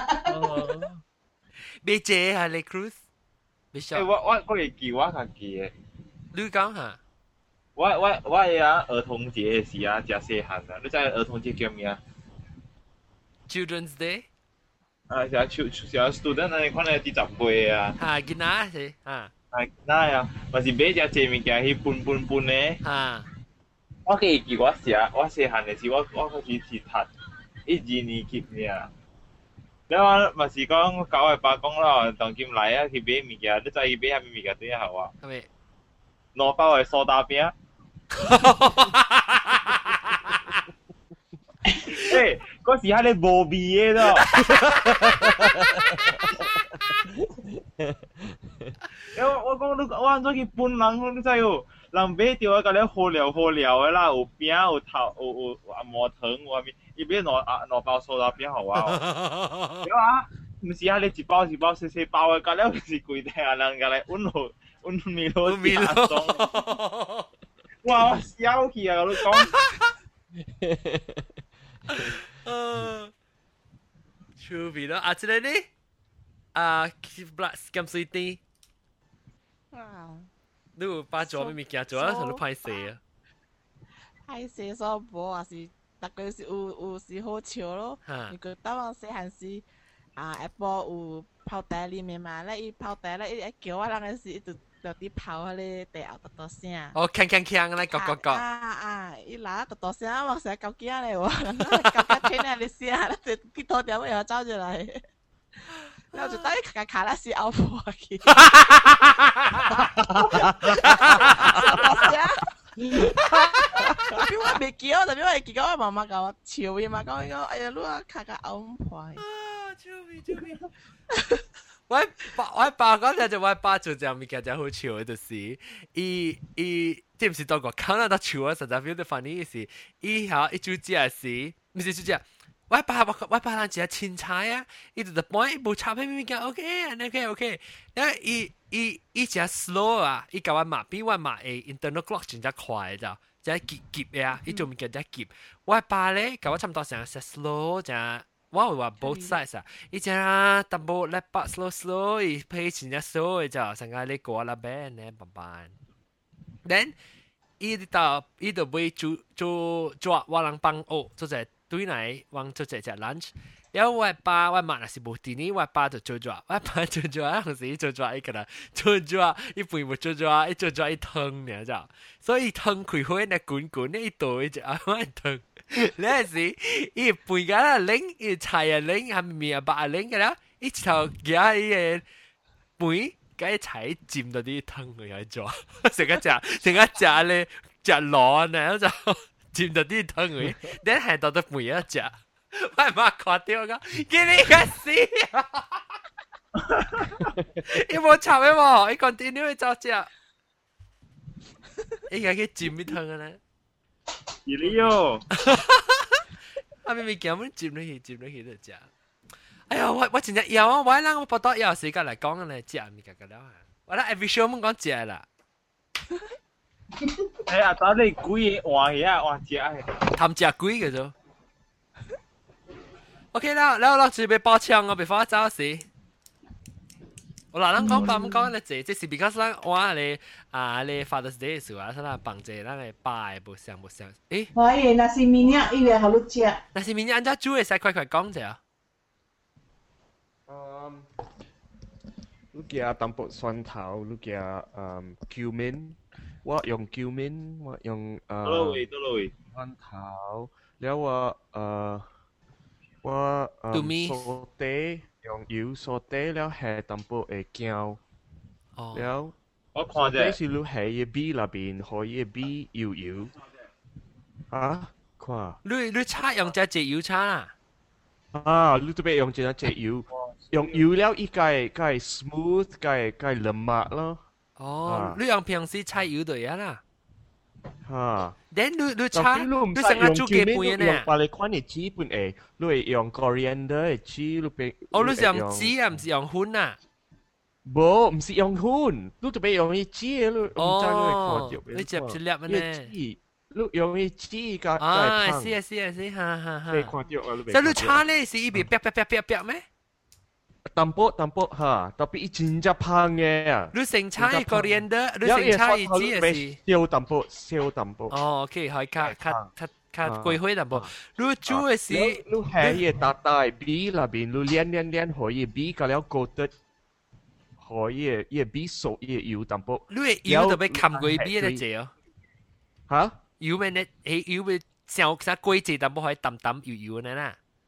未借啊，你 cruise？ 我會記我較記嘅。 你講下。 我係兒童節嘅時啊，食細漢啊，你知兒童節叫咩啊 ？Children's Day。 食 student 啊，你看你啲十歲啊。 係囡仔是啊。 係嗱啊，還是買隻濟物件去搬咧。 啊。 我記我細漢嘅時，我開始去讀。 1、2年級呢。แล้วมาสิ講搞係罷工啦，當今來啊，去買物件，你知去買啥物物件對好啊？ 係攞包嘅蘇打餅。誒，嗰時喺你無味嘅咯。我講你，我按咗去搬人，你知喎？人買掉啊，個咧好料嘅啦，有餅有頭有磨糖有咩？伊買攞包蘇打餅好啊。對啊，唔是啊，你一包細包嘅，個咧是規定啊，人個咧溫米咯。哇！我笑去啊！我講。 趣味咯，啊，這個呢？啊，鹹水甜。你有把做咩物件做啊？同你歹勢啊？ 歹勢所無也是，大概是有時好笑咯。如果當我細漢時啊，下晡有泡茶裡面嘛，咧伊泡茶咧，伊叫我人個時就啲泡迄個茶後多聲。 哦，鏘咧，角。 伊拉多聲，我成日搞驚咧喎，搞驚聽咧啲聲，咧就啲拖掉又走入嚟。然後就等佢卡拉斯拗破去。邊我未記我，特別我記我媽媽教我笑伊嘛，講哎呀，你啊卡拗破。啊， 笑咪。我爸講就我爸做隻物件就好笑嘅，就是即唔是多個講到笑啊，實在 feel 到 funny 嘅是，伊煮只是，唔是煮只。我爸人食青菜啊，伊就半無插咩物件 ，OK，然後伊食 slow 啊，伊甲我罵比我罵誒 internal clock 真正快咋，真係急啊，伊做物件真急。我爸咧甲我差唔多成食 slow 真，我會話 both sides 啊，伊真淡薄嚟把 slow，伊配真正 slow 咋，成個你過啦邊咧慢。then 伊就會做我人幫我做隻。對嚟往做隻 lunch，然後我媽若是無啲呢，我爸就做咗，我爸做咗，同時做咗一個啦，做咗一半冇做咗，一做咗一湯呢就，所以湯開開呢滾呢一倒一隻啊我湯，你係時一半嘅啦拎，一菜啊拎，下面啊白啊拎嘅啦，一頭夾一個半，嗰一菜沾到啲湯佢喺做，成個隻咧隻螺呢就。佔到啲湯佢，你係到得每一隻，我媽看到我講，見你個屎啊！你冇插咩喎？你 continue 去做隻，你而家佔啲湯嘅咧？ 是你喲！ 我明明叫我佔你去就隻。哎呀，我真係有啊！我諗我報道有時間嚟講咧，隻咪㗎啦。我諗 every show 咁講隻啦。 哎呀，打你鬼換嘢換隻嘅， 貪隻鬼嘅啫。OK 啦，準備爆槍我before 走時。我嗱，咱講咧，即是 because 咱我你Father's Day 嘅時候啊，咱放隻咱嘅爸嘅無相。誒， 喂，那是明日伊會好你食。 那是明日按照煮嘅，使快講者。 你加淡薄蒜頭，你加cumin。我用 cumin， 我用多類蒜頭，แล้ว我sauté 用油 sauté แล้ว係淡薄嘅薑，แล้ว我看啫， 這是你係嘅 B 那邊可以 B 油啊，看你叉用隻油叉啦。 啊，你特別用隻油，用油แล้ว伊個 smooth 個lemak咯。 哦，你用平時菜油對啊啦。 嚇， then 你炒，你成日煮幾杯呢？ 用把你款嘅紙本誒，你會用 coriander 嘅紙，你俾。 哦，你是用紙啊，唔是用粉啊？ 冇，唔是用粉，你特別用啲紙，你唔知你會看到。 你接一粒啊呢？ 你用啲紙加啊，係，哈。 你看到啊，你。 所以你炒呢是一邊啪咩？ 淡薄嚇，特別伊真正香嘅啊！ 你成炒伊 coriander，你成炒伊紙嘅是燒淡薄。 哦 ，OK，可以卡桂花淡薄。你煮嘅是， 你係嘢大大 B 那邊，你練可以 B 個了過得，可以嘢 B 熟嘢油淡薄。 你嘅油特別冚過 B 咧隻哦。 嚇？ 油咩呢？油咪上貴隻淡薄可以淡油呢啦。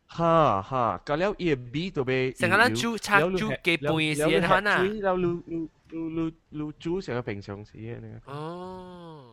哈，咁了伊米都被成個煮炒煮幾半嘅時間啊， แล้วลู煮成個平常時嘅呢。 哦，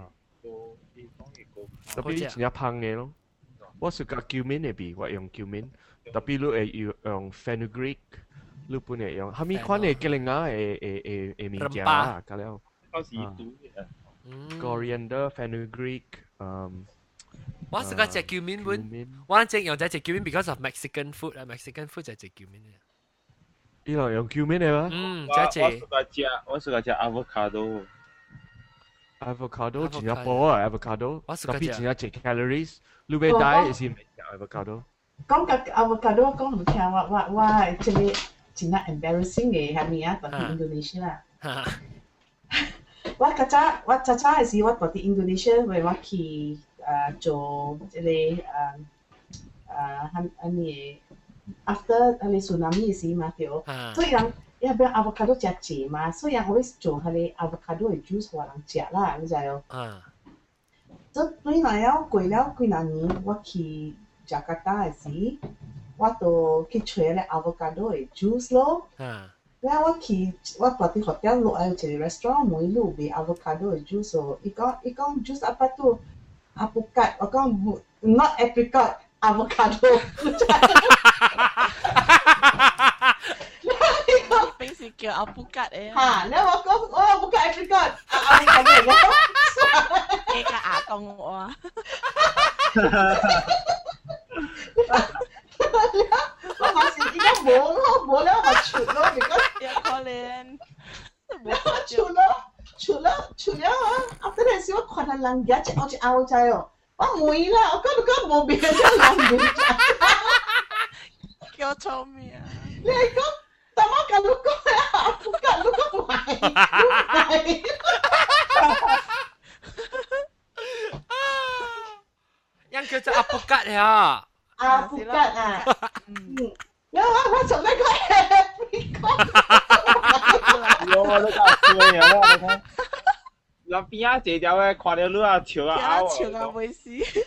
特別前一烹嘅咯，我是個叫面嘅比，我用叫面，特別你係用 fenugreek，你本嚟用，後面款嘅吉靈啊誒面醬啊，咁了。 嗰時煮嘅。 coriander fenugreek， 我是個隻叫面本，我正用隻叫面 because of Mexican food 啊 ，Mexican food 就係隻叫面嘅。 依度用叫面嚟嘛？ 我是個隻 avocado 前一波啊 avocado，特別前一隻 calories，你俾帶先食 avocado。 講個 avocado 我講唔聽，我即係真係 embarrassing 嘅係咪啊？到啲 Indonesia 啦。我早嘅時我到啲 Indonesia，為我去做即係咩 after 係 tsunami 嘅時嘛，對。所以人因為 avocado 食濟嘛，所以人 always 做係 avocado 嘅 juice 俾人食啦，你知哦。所以對嚟過了幾廿年，我去雅加達嘅時，我就去找咧 avocado 嘅 juice 咯。然後我到啲 hotel 落嚟一個 restaurant 每路賣 avocado 嘅 juice 咯。伊講 juice apa tu apukat， 我講 not apricot avocado。 平時叫 apukat 嘅。 嚇，你我講我 apukat apricot avocado 咯。 你個阿公我。 我話是而家冇啦，我出咯，而家有可能出啦after that 時我看到人家隻拗仔哦，我唔啦，我講冇別嘅人嘅， 叫聰明啊！ 你係講但我講你講啊，不講你講壞， 人叫做阿布吉啊！ 阿布吉啊，我從那個 apricot。 我都搞衰啊！你睇，那邊啊這條嘅看到你啊笑啊拗啊！ 笑啊未死。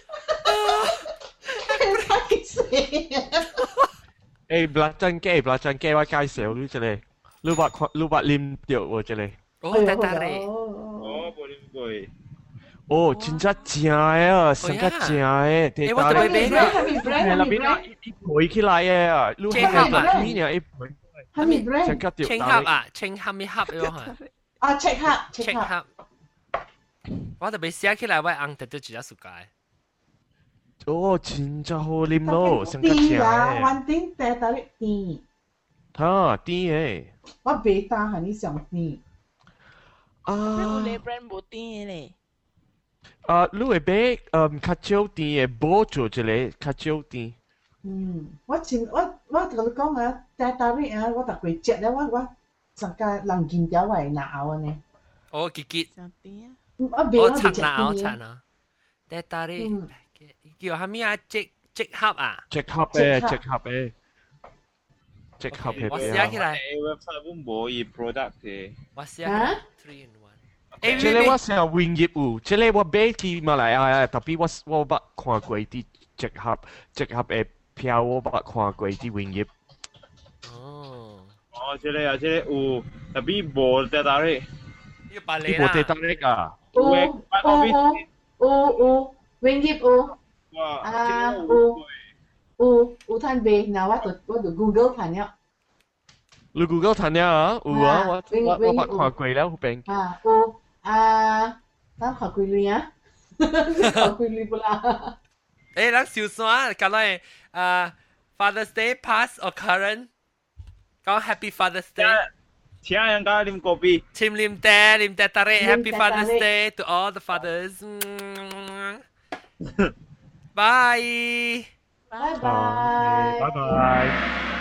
太死啊！ belacan ke 我介紹你這裡，你把啉掉我這裡。 哦，得嘞。 哦，冇啉過。 哦，真正正啊，成個正誒， 誒，我特別俾係啦，邊啊一倍起來嘅啊，你係咪邊啊一倍？ 係咪 brand？ 成個掉青盒啊，青盒咪盒咯嚇。 啊，赤盒。 我特別寫起來，我紅特都只一熟解。 哦，真正好啉咯，成個正誒。 環境帶到你甜。 嚇，甜誒。 我袂當係你上甜。 你有你 brand 冇甜咧？ 你會買較少甜嘅，冇做一個較少甜。 我同你講啊，帶到你啊，我特別食咧，我成家人見咗為鬧啊呢。 哦，結。 上甜啊！ 我袂食甜啊！帶到你叫係咩啊？即盒啊！ 即盒嘅。 我寫起來。 website 都冇伊 product 嘅。 我寫起來 3 in 1。 這裡我成日永業務，這裡我買去馬來亞，特別我捌看過啲即盒嘅票，我捌看過啲永業。 哦，這裡有，特別冇得打咧。 要辦理啦。 冇得打咧㗎。 有，永業有。 哇！ 有攤賣，嗱我就 Google 睇咗。 你 Google 睇咗啊？有啊，我捌看過了，好平。 有等看幾類啊？看幾類不啦？ 誒，咱小山講嚟Father's Day past or current，講 Happy Father's Day。 請人家啉咖啡。 請啉茶tarik Happy Father's Day to all the fathers。Bye。 拜拜。 拜拜。